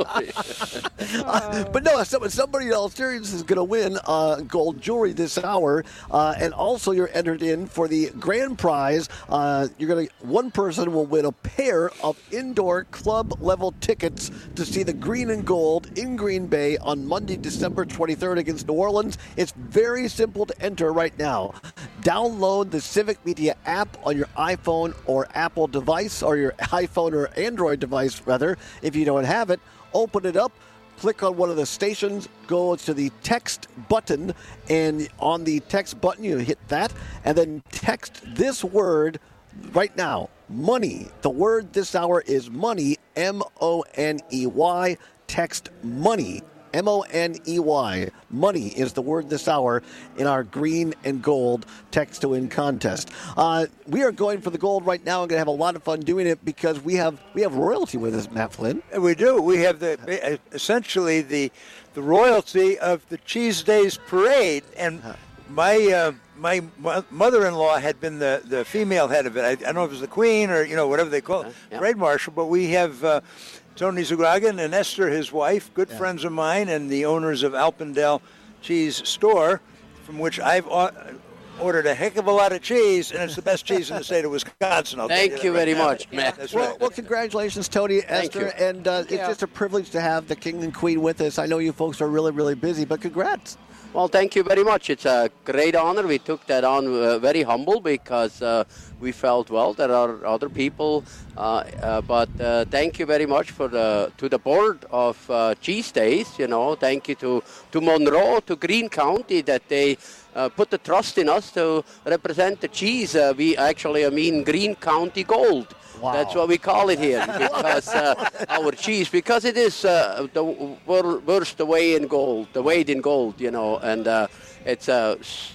uh, but no, somebody else serious is going to win uh, gold jewelry this hour. Uh, and also you're entered in for the grand prize. Uh, you're going to, one person will win a pair of indoor club level tickets to see the Green and Gold in Green Bay on Monday, December twenty-third against New Orleans. It's very simple to enter right now. Download the Civic Media app on your iPhone or Apple device, or your iPhone or Android device, rather, if you don't have it. Open it up, click on one of the stations, go to the text button, and on the text button, you hit that, and then text this word right now, money. The word this hour is money, M O N E Y. Text money, M O N E Y. Money is the word this hour in our Green and Gold Text to Win contest. Uh, we are going for the gold right now. I'm going to have a lot of fun doing it because we have we have royalty with us, Matt Flynn. We do. We have the essentially the the royalty of the Cheese Days parade, and my uh, my mother-in-law had been the, the female head of it. I, I don't know if it was the queen or you know whatever they call it, yeah. parade marshal, but we have. Uh, Tony Zugragan and Esther, his wife, good yeah. friends of mine, and the owners of Alpendale Cheese Store, from which I've ordered a heck of a lot of cheese, and it's the best cheese in the state of Wisconsin. I'll Thank you, you right very now. much, yeah, Matt. That's well, right. well, congratulations, Tony, Thank Esther, you. and uh, it's yeah. just a privilege to have the king and queen with us. I know you folks are really, really busy, but congrats. Well, thank you very much. It's a great honor. We took that on uh, very humble because uh, we felt, well, there are other people. Uh, uh, but uh, thank you very much for the to the board of uh, Cheese Days. You know, thank you to, to Monroe, to Greene County, that they uh, put the trust in us to represent the cheese. Uh, we actually, I mean, Greene County Gold. Wow. That's what we call it here, because uh, our cheese, because it is uh, the wor- worst the way in gold, the weight in gold, you know, and uh, it's a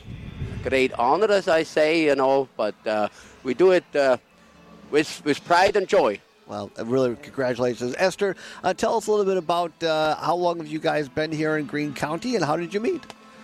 great honor, as I say, you know, but uh, we do it uh, with with pride and joy. Well, really, congratulations. Esther, uh, tell us a little bit about uh, how long have you guys been here in Greene County, and how did you meet?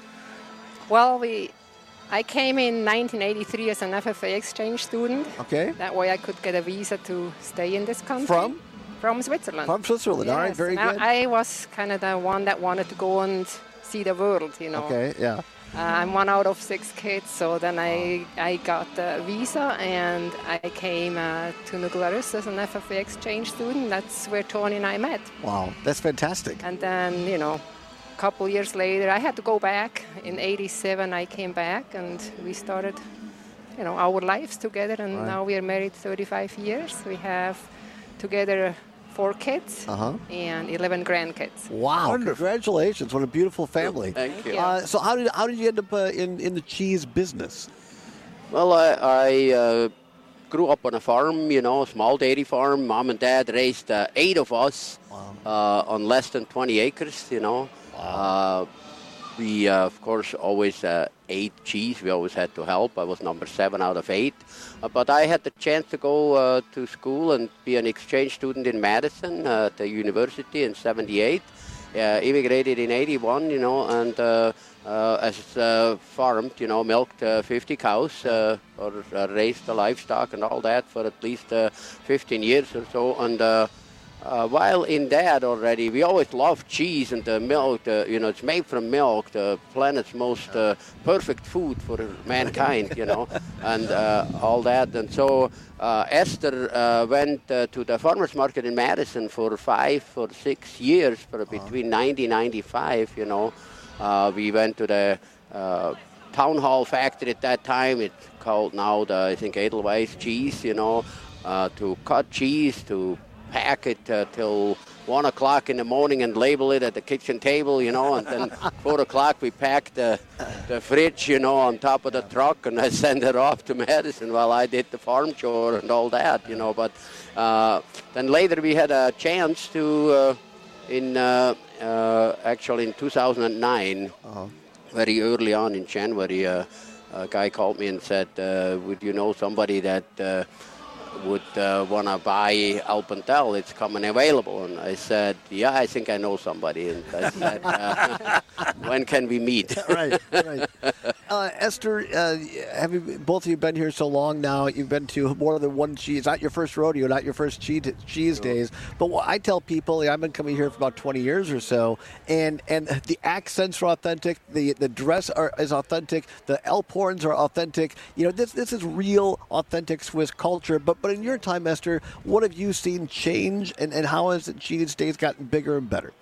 Well, we... I came in nineteen eighty-three as an F F A exchange student. Okay. That way I could get a visa to stay in this country. From? From Switzerland. From Switzerland. Yes. All right, very and good. I, I was kind of the one that wanted to go and see the world, you know. Okay, yeah. Uh, I'm one out of six kids, so then I I got the visa and I came uh, to New Glarus as an F F A exchange student. That's where Tony and I met. Wow, that's fantastic. And then, you know, couple years later, I had to go back. In eighty-seven, I came back, and we started, you know, our lives together. And right. now we are married thirty-five years. We have together four kids uh-huh. and eleven grandkids. Wow! Wonderful. Congratulations! What a beautiful family. Thank you. Uh, so how did how did you end up uh, in in the cheese business? Well, I, I uh, grew up on a farm, you know, a small dairy farm. Mom and Dad raised uh, eight of us wow. uh, on less than twenty acres, you know. Uh, we, uh, of course, always uh, ate cheese. We always had to help. I was number seven out of eight. Uh, but I had the chance to go uh, to school and be an exchange student in Madison uh, at the university in seventy-eight. Uh, immigrated in eighty-one, you know, and uh, uh, as uh, farmed, you know, milked uh, fifty cows uh, or uh, raised the livestock and all that for at least uh, fifteen years or so. And uh, Uh, while in that already, we always loved cheese and the milk. The, you know, it's made from milk, the planet's most uh, perfect food for mankind, you know, and uh, all that. And so uh, Esther uh, went uh, to the farmers market in Madison for five or six years, for between ninety and ninety-five, you know. Uh, we went to the uh, town hall factory at that time. It's called now the, I think, Edelweiss cheese, you know, uh, to cut cheese, to pack it uh, till one o'clock in the morning and label it at the kitchen table, you know, and then four o'clock we pack the, the fridge, you know, on top of the truck, and I send it off to Madison while I did the farm chore and all that, you know. But uh, then later we had a chance to, uh, in uh, uh, actually in two thousand nine, uh-huh. very early on in January, uh, a guy called me and said, uh, would you know somebody that uh, would uh, want to buy Alpental? It's coming available. And I said, yeah, I think I know somebody. And I said, uh, when can we meet? right, right. Uh, Esther, uh, have you, both of you been here so long now? You've been to more than one cheese. Not your first rodeo, not your first cheese, cheese sure. days. But what I tell people, I've been coming here for about twenty years or so, and, and the accents are authentic, the the dress are, is authentic, the elk horns are authentic. You know, this this is real, authentic Swiss culture. But but in your time, Esther, what have you seen change, and, and how has the cheese days gotten bigger and better?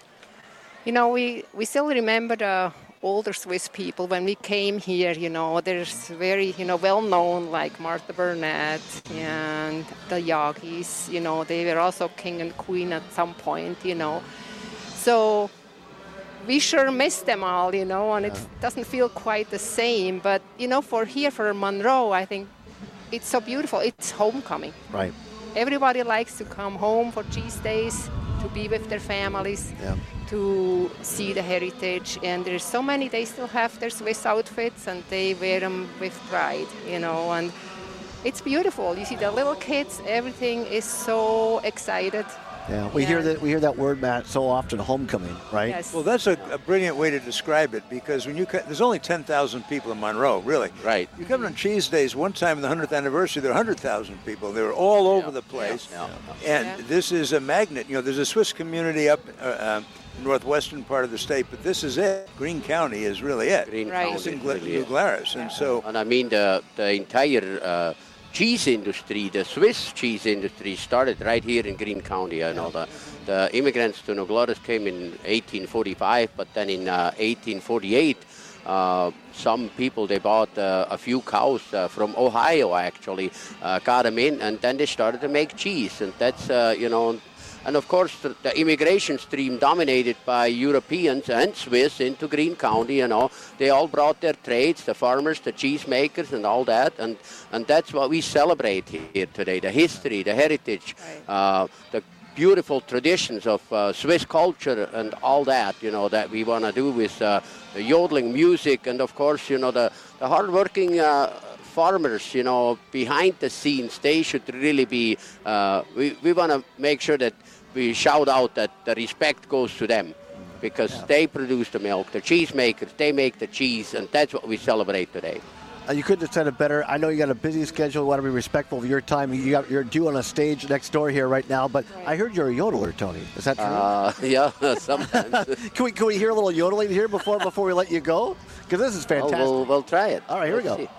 You know, we, we still remember the older Swiss people when we came here. You know, there's very, you know, well-known like Martha Burnett and the Yagis. You know, they were also king and queen at some point, you know. So we sure miss them all, you know, and it doesn't feel quite the same. But, you know, for here, for Monroe, I think it's so beautiful. It's homecoming. Right. Everybody likes to come home for cheese days, to be with their families, yeah. to see the heritage. And there's so many, they still have their Swiss outfits and they wear them with pride, you know. And it's beautiful. You see the little kids, everything is so excited. Yeah, we yeah. hear that we hear that word, Matt, so often. Homecoming, right? Yes. Well, that's a, a brilliant way to describe it, because when you co- there's only ten thousand people in Monroe, really. Right. You come on cheese days. One time in the hundredth anniversary, there were one hundred thousand people. They were all over yeah. the place, yeah. and yeah. this is a magnet. You know, there's a Swiss community up uh, uh, northwestern part of the state, but this is it. Greene County is really it. Greene right. County in Gl- New Glarus, and so. And I mean the the entire. Uh, cheese industry, the Swiss cheese industry started right here in Greene County. I know the, the immigrants to New Glarus came in eighteen forty-five, but then in uh, eighteen forty-eight, uh, some people, they bought uh, a few cows uh, from Ohio, actually, uh, got them in, and then they started to make cheese. And that's, uh, you know, and of course, the, the immigration stream dominated by Europeans and Swiss into Greene County, you know. They all brought their trades, the farmers, the cheesemakers, and all that. And, and that's what we celebrate here today, the history, the heritage, uh, the beautiful traditions of uh, Swiss culture and all that, you know, that we want to do with uh, the yodeling music. And, of course, you know, the, the hardworking uh, farmers, you know, behind the scenes, they should really be, uh, we, we want to make sure that we shout out that the respect goes to them, because yeah. they produce the milk, the cheesemakers, they make the cheese, and that's what we celebrate today. Uh, you couldn't have said it better. I know you got a busy schedule. You want to be respectful of your time. You got, you're due on a stage next door here right now, but right. I heard you're a yodeler, Tony. Is that true? Uh, yeah, sometimes. can we can we hear a little yodeling here before before we let you go? Because this is fantastic. Oh, we'll, we'll try it. All right, here Let's we go. See.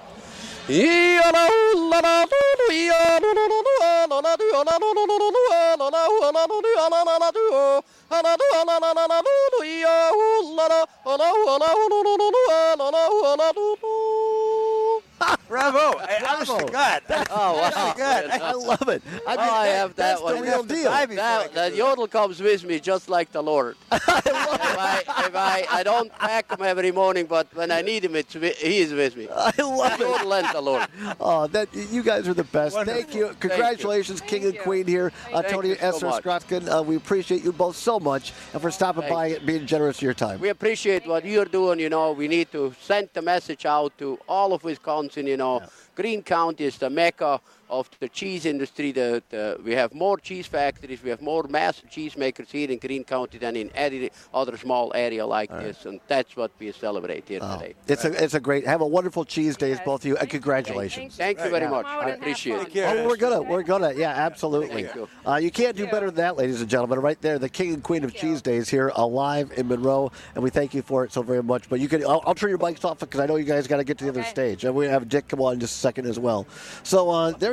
Bravo! I, honest to God. Oh, wow. God. I love it. I, mean, oh, I have that that's one. the real deal. That, that yodel comes with me just like the Lord. if I, if I, I don't pack him every morning, but when I need him, it's, he is with me. I love the yodel and the Lord. Oh, that you guys are the best. Wonderful. Thank you. Congratulations, Thank King you. and Queen here. Uh, Tony and Esther so Strotkin, uh, we appreciate you both so much and for stopping Thank by and being generous of your time. We appreciate what you're doing. You know, we need to send the message out to all of Wisconsin. You know, yeah. Greene County is the mecca of the cheese industry. The, the, we have more cheese factories. We have more master cheesemakers here in Greene County than in any other small area like all this. Right. And that's what we celebrate here oh. today. It's a it's a great. Have a wonderful cheese days, yes. both of you, and congratulations. Thank, Thank you very much. I appreciate it. Oh, we're gonna we're gonna yeah, absolutely. Thank you. Uh, you can't do better than that, ladies and gentlemen. Right there, the King and Queen of Cheese Days here, alive in Monroe, and we thank you for it so very much. But you can, I'll, I'll turn your mics off because I know you guys got to get to the okay. other stage, and we have Dick come on in just a second as well. So uh, there you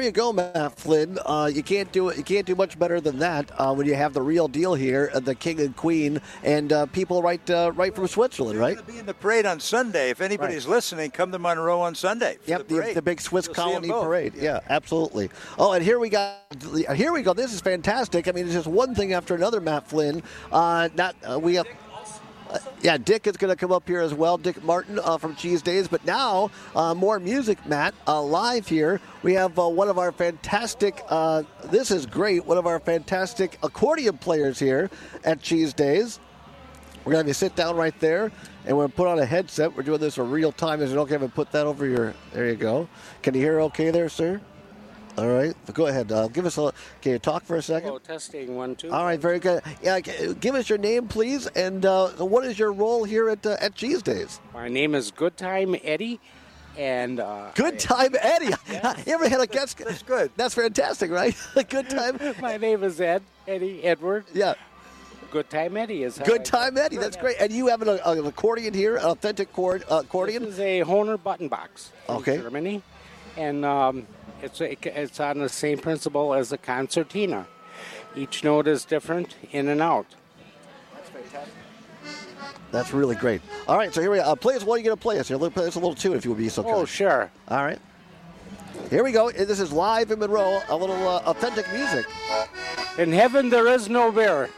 you go, Matt Flynn. Uh, you can't do it. You can't do much better than that uh, when you have the real deal here, uh, the king and queen, and uh, people right uh, right from Switzerland, right? You're going to be in the parade on Sunday. If anybody's right. listening, come to Monroe on Sunday. Yep, the, the, the big Swiss You'll colony parade. Yeah. yeah, absolutely. Oh, and here we got. Here we go. This is fantastic. I mean, it's just one thing after another, Matt Flynn. Uh, not uh, we have. Uh, yeah, Dick is going to come up here as well, Dick Martin uh, from Cheese Days. But now, uh, more music, Matt, uh, live here. We have uh, one of our fantastic, uh, this is great, one of our fantastic accordion players here at Cheese Days. We're going to have you sit down right there, and we're going to put on a headset. We're doing this in real time. Is it okay if I put that over your, there you go. Can you hear okay there, sir? All right. Go ahead. Uh, give us a. Can you talk for a second? Oh, testing one, two. All right. Very good. Yeah. Give us your name, please, and uh, what is your role here at uh, at Cheese Days? My name is Good Time Eddie, and uh, Good Time Eddie. You ever had a guest? That's good. That's fantastic, right? Good Time. My name is Ed Eddie Edward. Yeah. Good Time Eddie is. Good Time Eddie. That's great. And you have an, an accordion here, an authentic cord, uh, accordion. This is a Hohner button box from okay. Germany, and. Um, It's a, it's on the same principle as a concertina. Each note is different in and out. That's fantastic. That's really great. All right, so here we are. Uh, play us. What are you going to play us here? Play us a little tune if you would be so kind. Oh, sure. All right. Here we go. This is live in Monroe. A little uh, authentic music. In heaven there is no bear.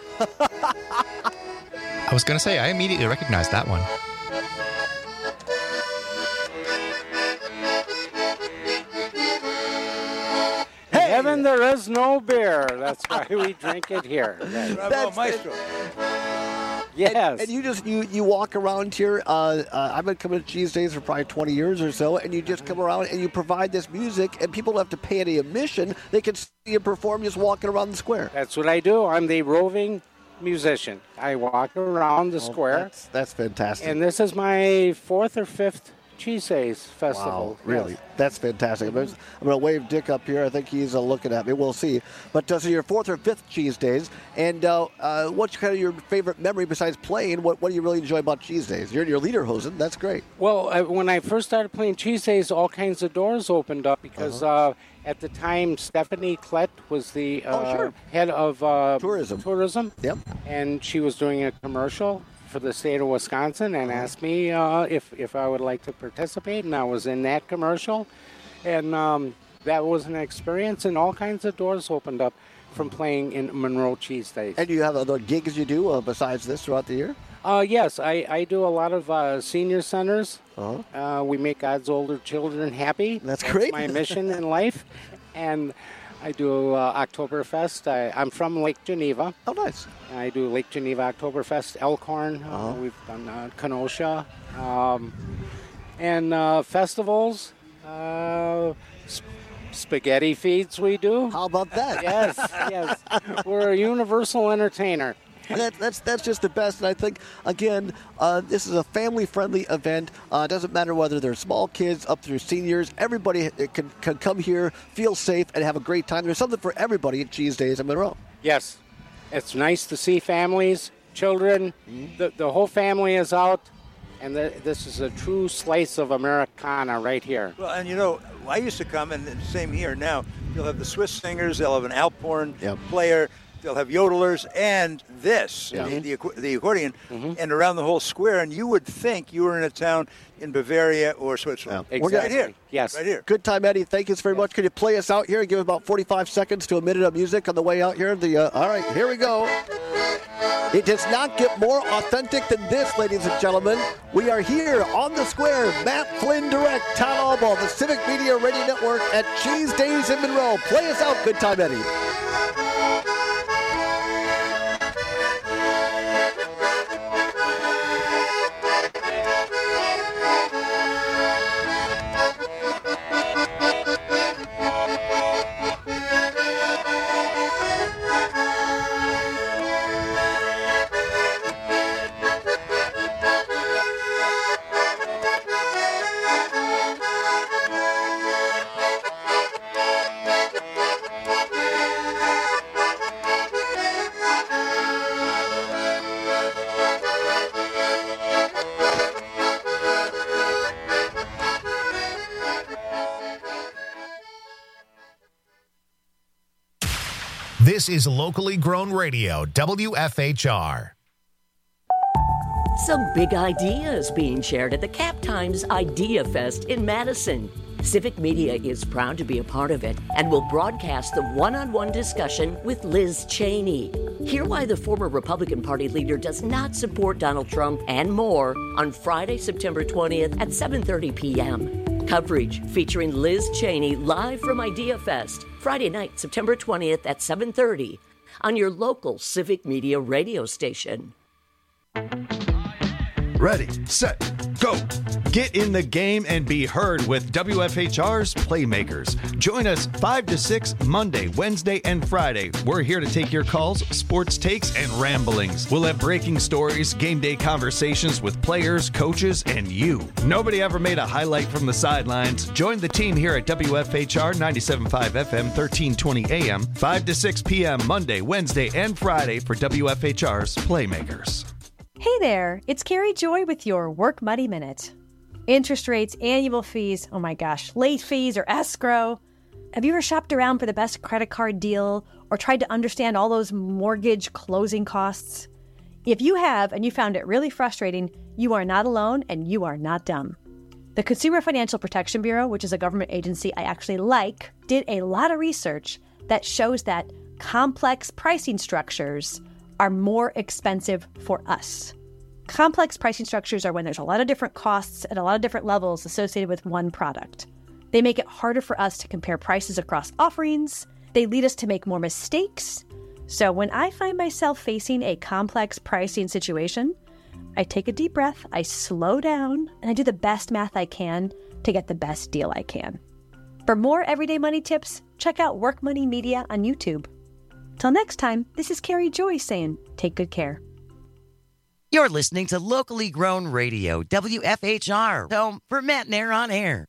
I was going to say, I immediately recognized that one. Heaven, there is no beer. That's why we drink it here. Bravo, Maestro. Yes. And, and you just you, you walk around here. Uh, uh, I've been coming to Cheese Days for probably twenty years or so, and you just come around and you provide this music, and people don't have to pay any admission. They can see you perform just walking around the square. That's what I do. I'm the roving musician. I walk around the oh, square. That's, that's fantastic. And this is my fourth or fifth Cheese Days Festival. Wow, really? Yes. That's fantastic. I'm going to wave Dick up here. I think he's uh, looking at me. We'll see. But uh, so your fourth or fifth Cheese Days, and uh, uh, what's kind of your favorite memory besides playing? What, what do you really enjoy about Cheese Days? You're your Lederhosen. That's great. Well, uh, when I first started playing Cheese Days, all kinds of doors opened up because uh-huh. uh, at the time Stephanie Klett was the uh, oh, sure. head of uh, tourism. Tourism. Yep. And she was doing a commercial for the state of Wisconsin and uh-huh. asked me uh, if, if I would like to participate, and I was in that commercial. And um, that was an experience, and all kinds of doors opened up from playing in Monroe Cheese Days. And you have other gigs you do uh, besides this throughout the year? Uh, yes, I, I do a lot of uh, senior centers. Uh-huh. Uh, we make God's older children happy. That's, That's great. my mission in life. And I do uh, Oktoberfest. I, I'm from Lake Geneva. Oh, nice. I do Lake Geneva Oktoberfest, Elkhorn. Uh-huh. Uh, we've done uh, Kenosha. Um, and uh, festivals. Uh, sp- spaghetti feeds we do. How about that? Yes, yes. We're a universal entertainer. That, that's that's just the best, and I think again, uh, this is a family-friendly event. Uh, it doesn't matter whether they're small kids up through seniors. Everybody can can come here, feel safe, and have a great time. There's something for everybody at Cheese Days in Monroe. Yes, it's nice to see families, children. Mm-hmm. The the whole family is out, and the, this is a true slice of Americana right here. Well, and you know, I used to come, and the same here now. You'll have the Swiss singers. They'll have an Alphorn yep. player. They'll have yodelers and this, yeah. the, the, the accordion, mm-hmm. and around the whole square. And you would think you were in a town in Bavaria or Switzerland. Yeah. Exactly. Right here. Yes. Right here. Good time, Eddie. Thank you very much. Could you play us out here and give about forty-five seconds to a minute of music on the way out here? The uh, All right, here we go. It does not get more authentic than this, ladies and gentlemen. We are here on the square. Matt Flynn Direct, Town Alba, the Civic Media Radio Network at Cheese Days in Monroe. Play us out, Good time, Eddie. This is locally grown radio, W F H R. Some big ideas being shared at the Cap Times Idea Fest in Madison. Civic Media is proud to be a part of it and will broadcast the one-on-one discussion with Liz Cheney. Hear why the former Republican Party leader does not support Donald Trump and more on Friday, September twentieth at seven thirty p.m. Coverage featuring Liz Cheney live from Idea Fest, Friday night, September twentieth at seven thirty on your local Civic Media radio station. Ready, set, go. Get in the game and be heard with W F H R's Playmakers. Join us five to six Monday, Wednesday, and Friday. We're here to take your calls, sports takes, and ramblings. We'll have breaking stories, game day conversations with players, coaches, and you. Nobody ever made a highlight from the sidelines. Join the team here at W F H R ninety-seven point five F M, thirteen twenty A M, five to six p.m. Monday, Wednesday, and Friday for W F H R's Playmakers. Hey there, it's Carrie Joy with your Work Money Minute. Interest rates, annual fees, oh my gosh, late fees or escrow. Have you ever shopped around for the best credit card deal or tried to understand all those mortgage closing costs? If you have and you found it really frustrating, you are not alone and you are not dumb. The Consumer Financial Protection Bureau, which is a government agency I actually like, did a lot of research that shows that complex pricing structures are more expensive for us. Complex pricing structures are when there's a lot of different costs at a lot of different levels associated with one product. They make it harder for us to compare prices across offerings. They lead us to make more mistakes. So when I find myself facing a complex pricing situation, I take a deep breath, I slow down, and I do the best math I can to get the best deal I can. For more everyday money tips, check out Work Money Media on YouTube. Till next time, this is Carrie Joy saying, take good care. You're listening to locally grown radio, W F H R, home for Matt Nair on Air.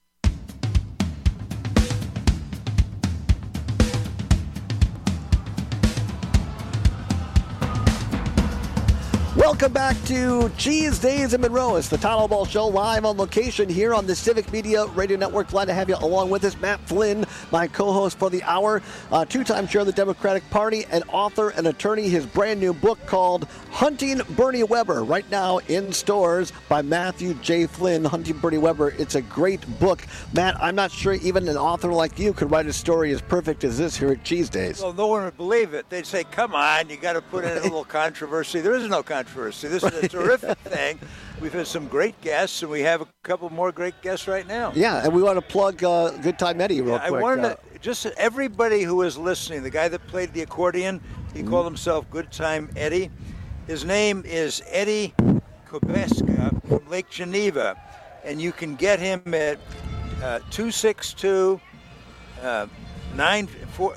Welcome back to Cheese Days in Monroe. It's the Total Ball Show live on location here on the Civic Media Radio Network. Glad to have you along with us. Matt Flynn, my co-host for the hour, uh, two-time chair of the Democratic Party, and author and attorney. His brand new book called Hunting Bernie Weber, right now in stores by Matthew J. Flynn, Hunting Bernie Weber. It's a great book. Matt, I'm not sure even an author like you could write a story as perfect as this here at Cheese Days. Well, no one would believe it. They'd say, come on, you got to put in a little controversy. There is no controversy. This is a terrific thing. We've had some great guests, and we have a couple more great guests right now. Yeah, and we want to plug uh, Good Time Eddie real yeah, quick. I wanted uh, to, just everybody who is listening, the guy that played the accordion, he mm-hmm. called himself Good Time Eddie. His name is Eddie Kobeska from Lake Geneva, and you can get him at uh, two six two, nine four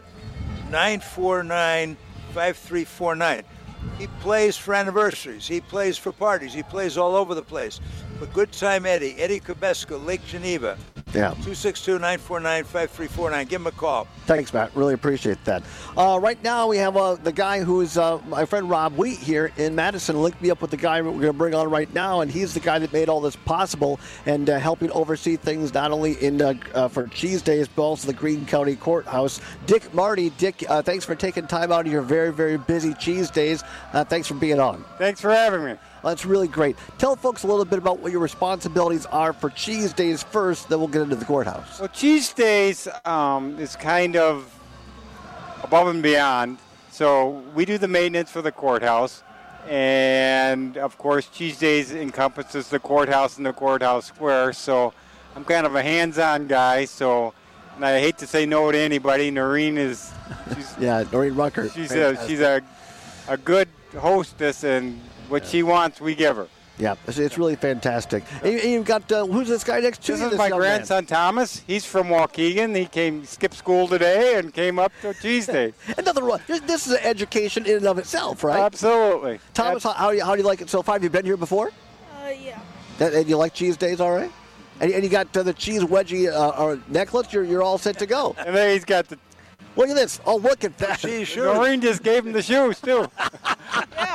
nine, five three four nine. He plays for anniversaries. He plays for parties. He plays all over the place. But Good Time Eddie, Eddie Kobeska, Lake Geneva. Yeah. two six two, nine four nine, five three four nine. Give him a call. Thanks, Matt. Really appreciate that. Uh, right now, we have uh, the guy who's uh, my friend Rob Wheat here in Madison. Linked me up with the guy we're going to bring on right now, and he's the guy that made all this possible and uh, helping oversee things not only in uh, uh, for Cheese Days, but also the Greene County Courthouse. Dick Marty. Dick, uh, thanks for taking time out of your very, very busy Cheese Days. Uh, thanks for being on. Thanks for having me. That's really great. Tell folks a little bit about what your responsibilities are for Cheese Days first, then we'll get into the courthouse. Well, Cheese Days um, is kind of above and beyond. So we do the maintenance for the courthouse. And, of course, Cheese Days encompasses the courthouse and the courthouse square. So I'm kind of a hands-on guy. So and I hate to say no to anybody. Noreen is... She's, yeah, Noreen Rucker. She's, a, she's a, a good hostess, and what she wants, we give her. Yeah, it's, it's really fantastic. And you've got, uh, who's this guy next to this you? This is my grandson, man? Thomas. He's from Waukegan. He came, skipped school today and came up to Cheese Day. And nothing wrong. This is an education in and of itself, right? Absolutely. Thomas, how, how, do you, how do you like it so far? Have you been here before? Uh, yeah. And, and you like Cheese Days, all right? And, and you got uh, the cheese wedgie uh, or necklace. You're, you're all set to go. And then he's got the... Look at this. Oh, look at that. Cheese shoes. Noreen just gave him the shoes, too. Yeah.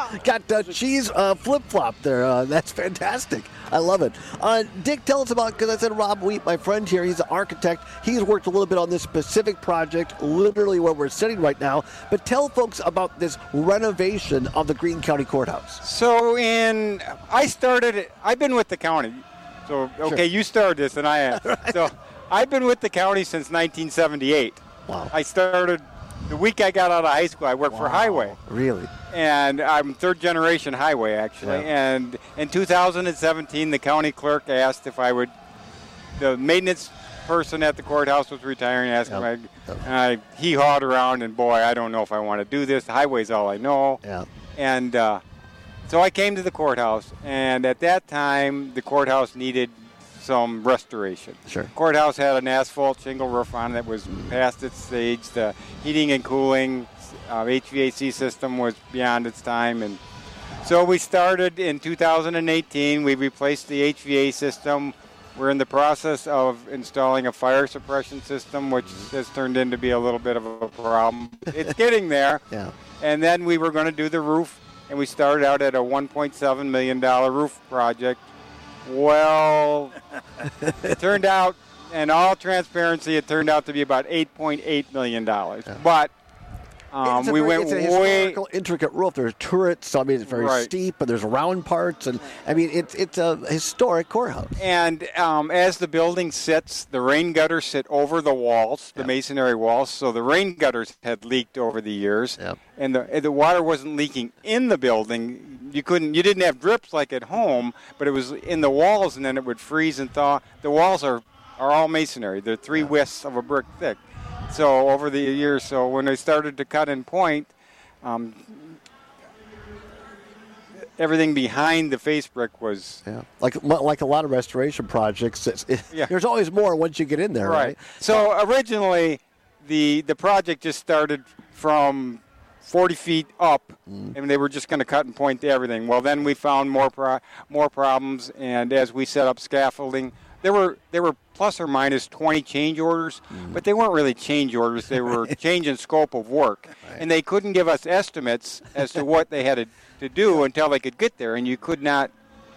Got uh, cheese uh, flip-flop there. Uh, that's fantastic. I love it. Uh, Dick, tell us about, because I said Rob Wheat, my friend here, he's an architect. He's worked a little bit on this specific project, literally where we're sitting right now. But tell folks about this renovation of the Greene County Courthouse. So in, I started, I've been with the county. So, okay, Sure. you started this and I have. Right. So I've been with the county since nineteen seventy-eight. Wow. I started, the week I got out of high school, I worked for Highway. Really? And I'm third generation Highway, actually. Yeah. And in two thousand seventeen, the county clerk asked if I would, the maintenance person at the courthouse was retiring, asked Yep. if I, and I hee-hawed around, and boy, I don't know if I want to do this. The highway's all I know. Yeah. And uh, so I came to the courthouse, and at that time, the courthouse needed some restoration. Sure. Courthouse had an asphalt shingle roof on it that was past its stage. The heating and cooling uh, H V A C system was beyond its time, and so we started in two thousand eighteen. We replaced the H V A system. We're in the process of installing a fire suppression system, which has turned into be a little bit of a problem. It's getting there. Yeah. And then we were going to do the roof, and we started out at a one point seven million dollars roof project. Well, it turned out, in all transparency, it turned out to be about eight point eight million dollars. Yeah. But um, it's a we very, went it's a way... historical, intricate roof. There's turrets, so I mean, it's very Right. steep, but there's round parts, and I mean, it's it's a historic courthouse. And um, as the building sits, the rain gutters sit over the walls, the masonry walls. So the rain gutters had leaked over the years, Yep. and the and the water wasn't leaking in the building. You couldn't, you didn't have drips like at home, but it was in the walls, and then it would freeze and thaw. The walls are are all masonry. They're three widths of a brick thick. So over the years, so when they started to cut and point, um, everything behind the face brick was Yeah, like like a lot of restoration projects. It's, it, Yeah. There's always more once you get in there, right? So originally, the the project just started from forty feet up, and they were just going to cut and point to everything. Well, then we found more pro- more problems, and as we set up scaffolding, there were there were plus or minus twenty change orders, but they weren't really change orders. They were change in scope of work, and they couldn't give us estimates as to what they had to, to do until they could get there, and you could not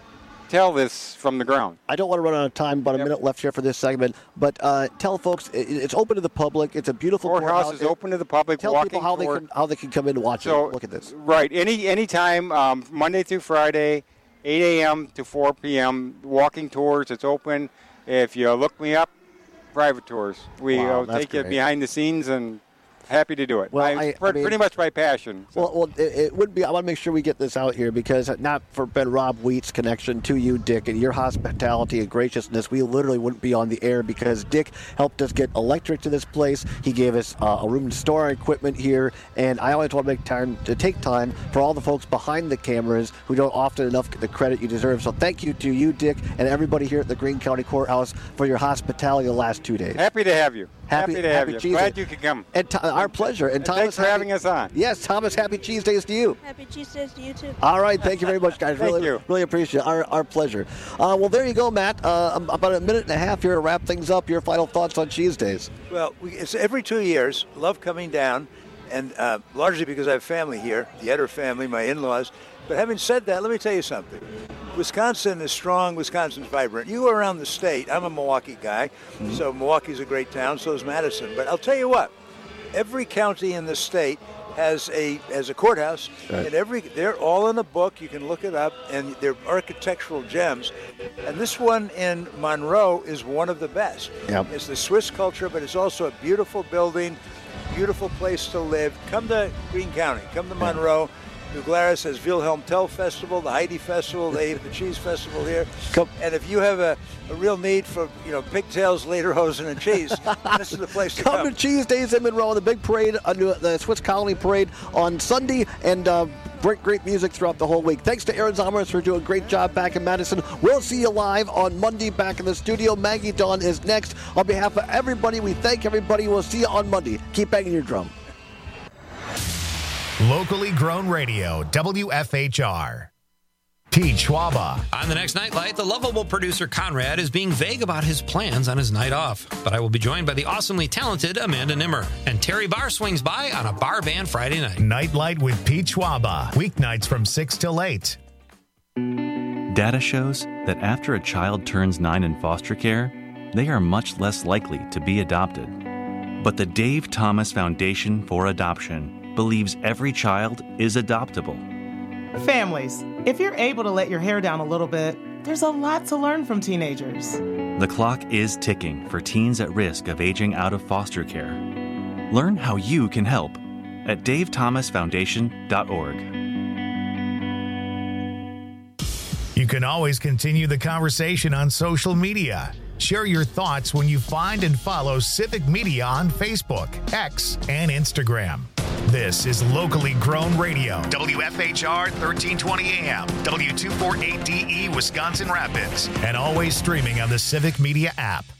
tell this from the ground. I don't want to run out of time, about a minute left here for this segment, but uh, tell folks it, it's open to the public. It's a beautiful Courthouse courthouse. is open to the public. Tell walking people how they tour. can how they can come in and watch So, it. Look at this. Right. Any any time, um, Monday through Friday, eight a.m. to four p.m. Walking tours. It's open. If you look me up, private tours. We Wow, uh, that's take you great. behind the scenes, and happy to do it. Well, I, I- I pre- mean- pretty much my passion. Well, well, it, it would be. I want to make sure we get this out here because not for Ben Rob Wheat's connection to you, Dick, and your hospitality and graciousness, we literally wouldn't be on the air because Dick helped us get electric to this place. He gave us uh, a room to store our equipment here, and I always want to make time to take time for all the folks behind the cameras who don't often enough get the credit you deserve. So thank you to you, Dick, and everybody here at the Greene County Courthouse for your hospitality the last two days. Happy to have you. Happy- Happy, to happy have you. cheese Glad day. you could come. And to, our pleasure. And, And Thomas, thanks for happy- having us on. Yes, Thomas, happy cheese days to you. Happy Tuesdays to you too. All right, thank you very much, guys. Thank really, you. really appreciate it. Our, our pleasure. Uh, well, there you go, Matt. Uh, about a minute and a half here to wrap things up. Your final thoughts on cheese days? Well, we, it's every two years. Love coming down, and uh, largely because I have family here, the Etter family, my in-laws. But having said that, let me tell you something. Wisconsin is strong. Wisconsin's vibrant. You go around the state. I'm a Milwaukee guy, Mm-hmm. so Milwaukee's a great town. So is Madison. But I'll tell you what. Every county in the state has a has a courthouse, Right. and every they're all in a book. You can look it up, and they're architectural gems. And this one in Monroe is one of the best. Yep. It's the Swiss culture, but it's also a beautiful building, beautiful place to live. Come to Greene County. Come to Monroe. New Glarus has Wilhelm Tell Festival, the Heidi Festival, they have the Cheese Festival here. Come. And if you have a, a real need for, you know, pigtails, lederhosen, and cheese, this is the place to Come come. to Cheese Days in Monroe, the big parade, uh, the Swiss Colony Parade on Sunday, and uh, great, great music throughout the whole week. Thanks to Aaron Zomers for doing a great job back in Madison. We'll see you live on Monday back in the studio. Maggie Dawn is next. On behalf of everybody, we thank everybody. We'll see you on Monday. Keep banging your drum. Locally grown radio, W F H R. Pete Schwaba. On the next Nightlight, the lovable producer Conrad is being vague about his plans on his night off. But I will be joined by the awesomely talented Amanda Nimmer. And Terry Barr swings by on a bar band Friday night. Nightlight with Pete Schwaba. Weeknights from six till eight. Data shows that after a child turns nine in foster care, they are much less likely to be adopted. But the Dave Thomas Foundation for Adoption believes every child is adoptable. Families, if you're able to let your hair down a little bit, there's a lot to learn from teenagers. The clock is ticking for teens at risk of aging out of foster care. Learn how you can help at dave thomas foundation dot org. You can always continue the conversation on social media. Share your thoughts when you find and follow Civic Media on Facebook, X, and Instagram. This is locally grown radio. W F H R thirteen twenty A M, W two forty-eight D E, Wisconsin Rapids, and always streaming on the Civic Media app.